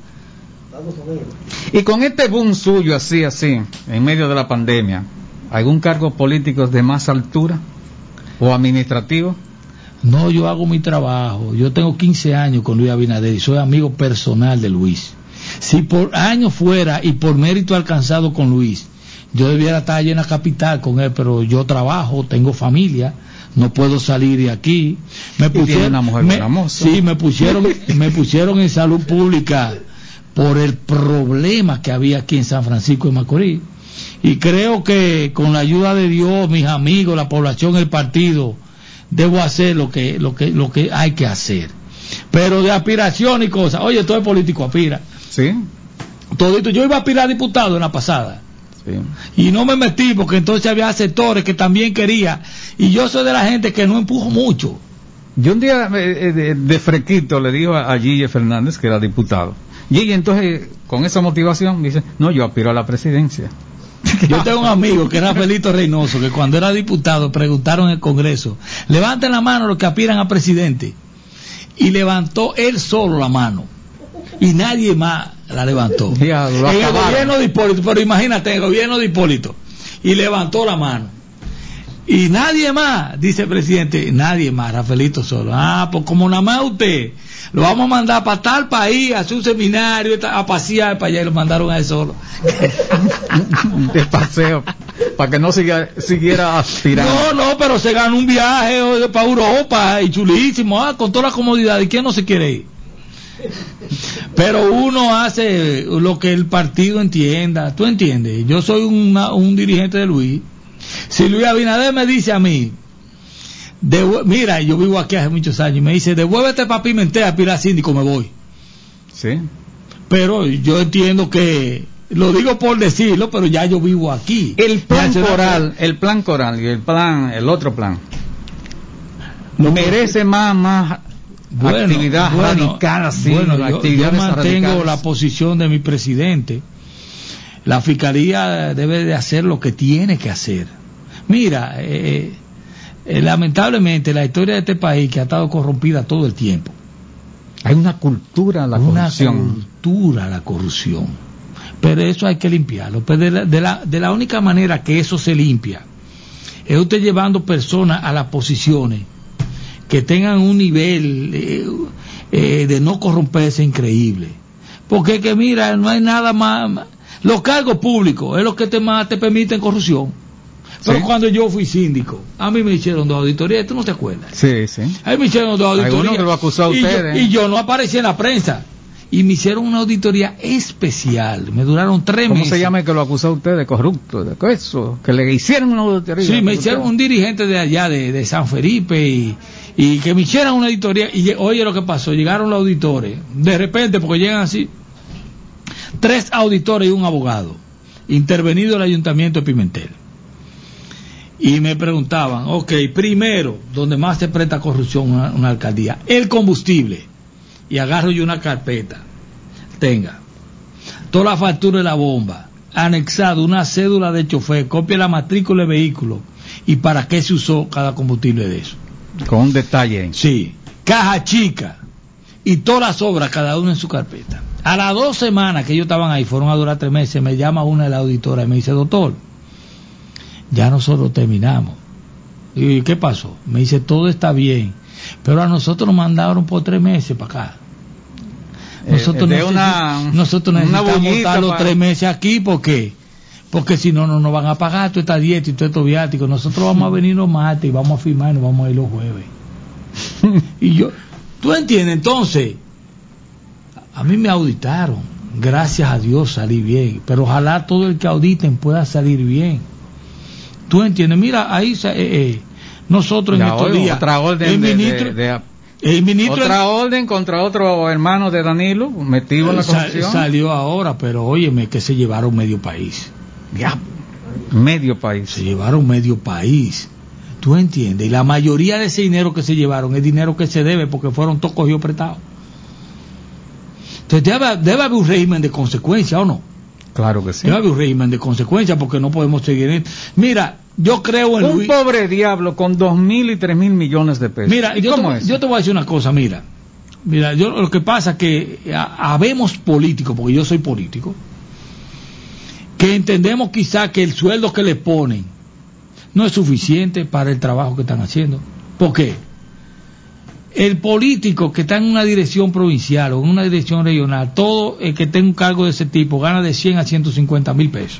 Y con este boom suyo así, así, en medio de la pandemia, ¿algún cargo político de más altura o administrativo? No, yo hago mi trabajo. Yo tengo quince años con Luis Abinader y soy amigo personal de Luis. Si por años fuera y por mérito alcanzado con Luis, yo debiera estar allí en la capital con él, pero yo trabajo, tengo familia, no puedo salir de aquí. Me pusieron, una mujer me, sí, me pusieron, me pusieron en salud pública por el problema que había aquí en San Francisco de Macorís. Y creo que con la ayuda de Dios, mis amigos, la población, el partido, debo hacer lo que lo que lo que hay que hacer, pero de aspiración y cosas. Oye, todo el político aspira. Sí. Todito, yo iba a aspirar a diputado en la pasada. Sí. Y no me metí porque entonces había sectores que también quería, y yo soy de la gente que no empujo mucho. Yo un día eh, de, de frequito le digo a Gille Fernández, que era diputado, y entonces con esa motivación dice, no, yo aspiro a la presidencia. Yo tengo un amigo que era Felito Reynoso, que cuando era diputado preguntaron en el Congreso, levanten la mano los que aspiran a presidente, y levantó él solo la mano y nadie más la levantó. Ya, en el gobierno de Hipólito, pero imagínate, en el gobierno de Hipólito, y levantó la mano y nadie más, dice el presidente, nadie más, Rafaelito solo. Ah, pues como nada más usted, lo vamos a mandar para tal país, a hacer un seminario, a pasear para allá, y lo mandaron a él solo. De paseo, para que no siga, siguiera aspirando. No, no, pero se ganó un viaje para Europa, y chulísimo, ah, con toda la comodidad, ¿y quién no se quiere ir? Pero uno hace lo que el partido entienda, ¿tú entiendes? Yo soy una, un dirigente de Luis. Si Luis Abinader me dice a mí, mira, yo vivo aquí hace muchos años, y me dice, devuélvete para Pimentel a Pilar Síndico, me voy. Sí. Pero yo entiendo que, lo digo por decirlo, pero ya yo vivo aquí. El plan coral, el plan coral y el plan, el otro plan, no merece más, más bueno, actividad bueno, radical, así, bueno, yo, yo mantengo radicales. La posición de mi presidente. La fiscalía debe de hacer lo que tiene que hacer. Mira, eh, eh, lamentablemente la historia de este país, que ha estado corrompida todo el tiempo, hay una cultura a la una corrupción. Una cultura a la corrupción. Pero eso hay que limpiarlo. Pero de la, de, la, de la única manera que eso se limpia es usted llevando personas a las posiciones que tengan un nivel eh, eh, de no corromperse increíble. Porque que mira, no hay nada más, más los cargos públicos es lo que te más te permiten corrupción. Pero sí, cuando yo fui síndico, a mí me hicieron dos auditorías, ¿tú no te acuerdas? Sí, sí. A mí me hicieron dos auditorías. Hay uno que lo acusó a ustedes. Y yo, y yo no aparecí en la prensa. y me hicieron una auditoría especial. Me duraron tres ¿Cómo meses. se llama el que lo acusó a usted de corrupto? De eso, que le hicieron una auditoría. Sí, me hicieron un dirigente de allá, de, de San Felipe, y, y que me hicieran una auditoría. Y oye lo que pasó, llegaron los auditores, de repente, porque llegan así, tres auditores y un abogado, intervenido el Ayuntamiento de Pimentel. Y me preguntaban, ok, primero, donde más se presta corrupción una, una alcaldía, el combustible. Y agarro yo una carpeta, tenga toda la factura de la bomba, anexado una cédula de chofer, copia de la matrícula de vehículo y para qué se usó cada combustible de eso. Con un detalle. Sí, caja chica y todas las obras, cada una en su carpeta. A las dos semanas que ellos estaban ahí, fueron a durar tres meses, me llama una de las auditoras y me dice, doctor, ya nosotros terminamos. ¿Y qué pasó? Me dice, todo está bien, pero a nosotros nos mandaron por tres meses para acá. Nosotros, eh, no una, nosotros necesitamos estar los para... tres meses aquí, ¿por qué? Porque si no, no nos van a pagar toda esta dieta y todo esto viático. Nosotros vamos a venir los martes y vamos a firmar y nos vamos a ir los jueves. Y yo, ¿tú entiendes? Entonces, a mí me auditaron, gracias a Dios salí bien, pero ojalá todo el que auditen pueda salir bien. ¿Tú entiendes? Mira, ahí eh, eh, nosotros en ya, estos oigo, días, otra orden el de, ministro, de, de, el ministro otra orden contra otro hermano de Danilo metido en la corrupción. Sal, salió ahora, pero óyeme que se llevaron medio país. Ya, medio país. Se llevaron medio país. ¿Tú entiendes? Y la mayoría de ese dinero que se llevaron es dinero que se debe porque fueron todos cogidos prestados. Entonces debe, debe haber un régimen de consecuencia, ¿o no? Claro que sí. Debe haber un régimen de consecuencia porque no podemos seguir en... Mira, yo creo en... Un Luis... pobre diablo con dos mil y tres mil millones de pesos. Mira, yo ¿cómo te, es? yo te voy a decir una cosa, mira. Mira, yo lo que pasa es que habemos políticos, porque yo soy político, que entendemos quizá que el sueldo que le ponen no es suficiente para el trabajo que están haciendo. ¿Por qué? El político que está en una dirección provincial o en una dirección regional, todo el que tenga un cargo de ese tipo gana de cien a ciento cincuenta mil pesos.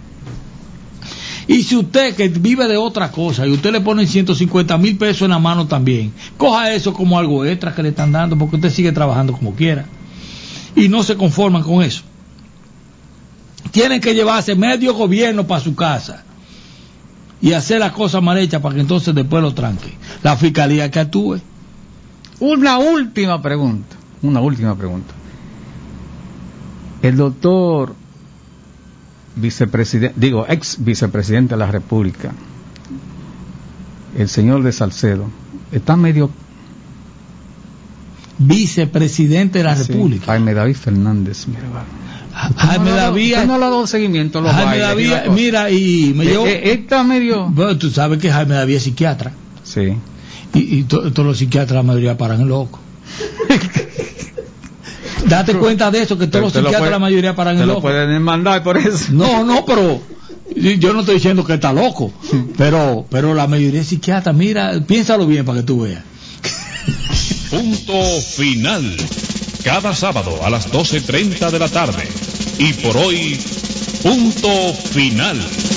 Y si usted que vive de otra cosa y usted le pone ciento cincuenta mil pesos en la mano también, coja eso como algo extra que le están dando porque usted sigue trabajando como quiera. Y no se conforman con eso. Tienen que llevarse medio gobierno para su casa y hacer las cosas mal hechas para que entonces después lo tranque. La fiscalía que actúe. Una última pregunta, una última pregunta. El doctor vicepresidente, digo, ex vicepresidente de la República, el señor de Salcedo, está medio... Vicepresidente de la sí, República. Jaime David Fernández, mira, Jaime no David, usted no le ha dado seguimiento a los Jaime bailes, David, mira, y me llevo... Eh, eh, está medio... Bueno, tú sabes que Jaime David es psiquiatra. Sí. Y, y to, todos los psiquiatras, la mayoría paran en loco. Date cuenta de eso, que todos los psiquiatras, puede, la mayoría paran en loco. Te lo pueden demandar por eso. No, no, pero yo no estoy diciendo que está loco, pero pero la mayoría de psiquiatras, mira, piénsalo bien para que tú veas. Punto final. Cada sábado a las doce treinta de la tarde. Y por hoy, punto final.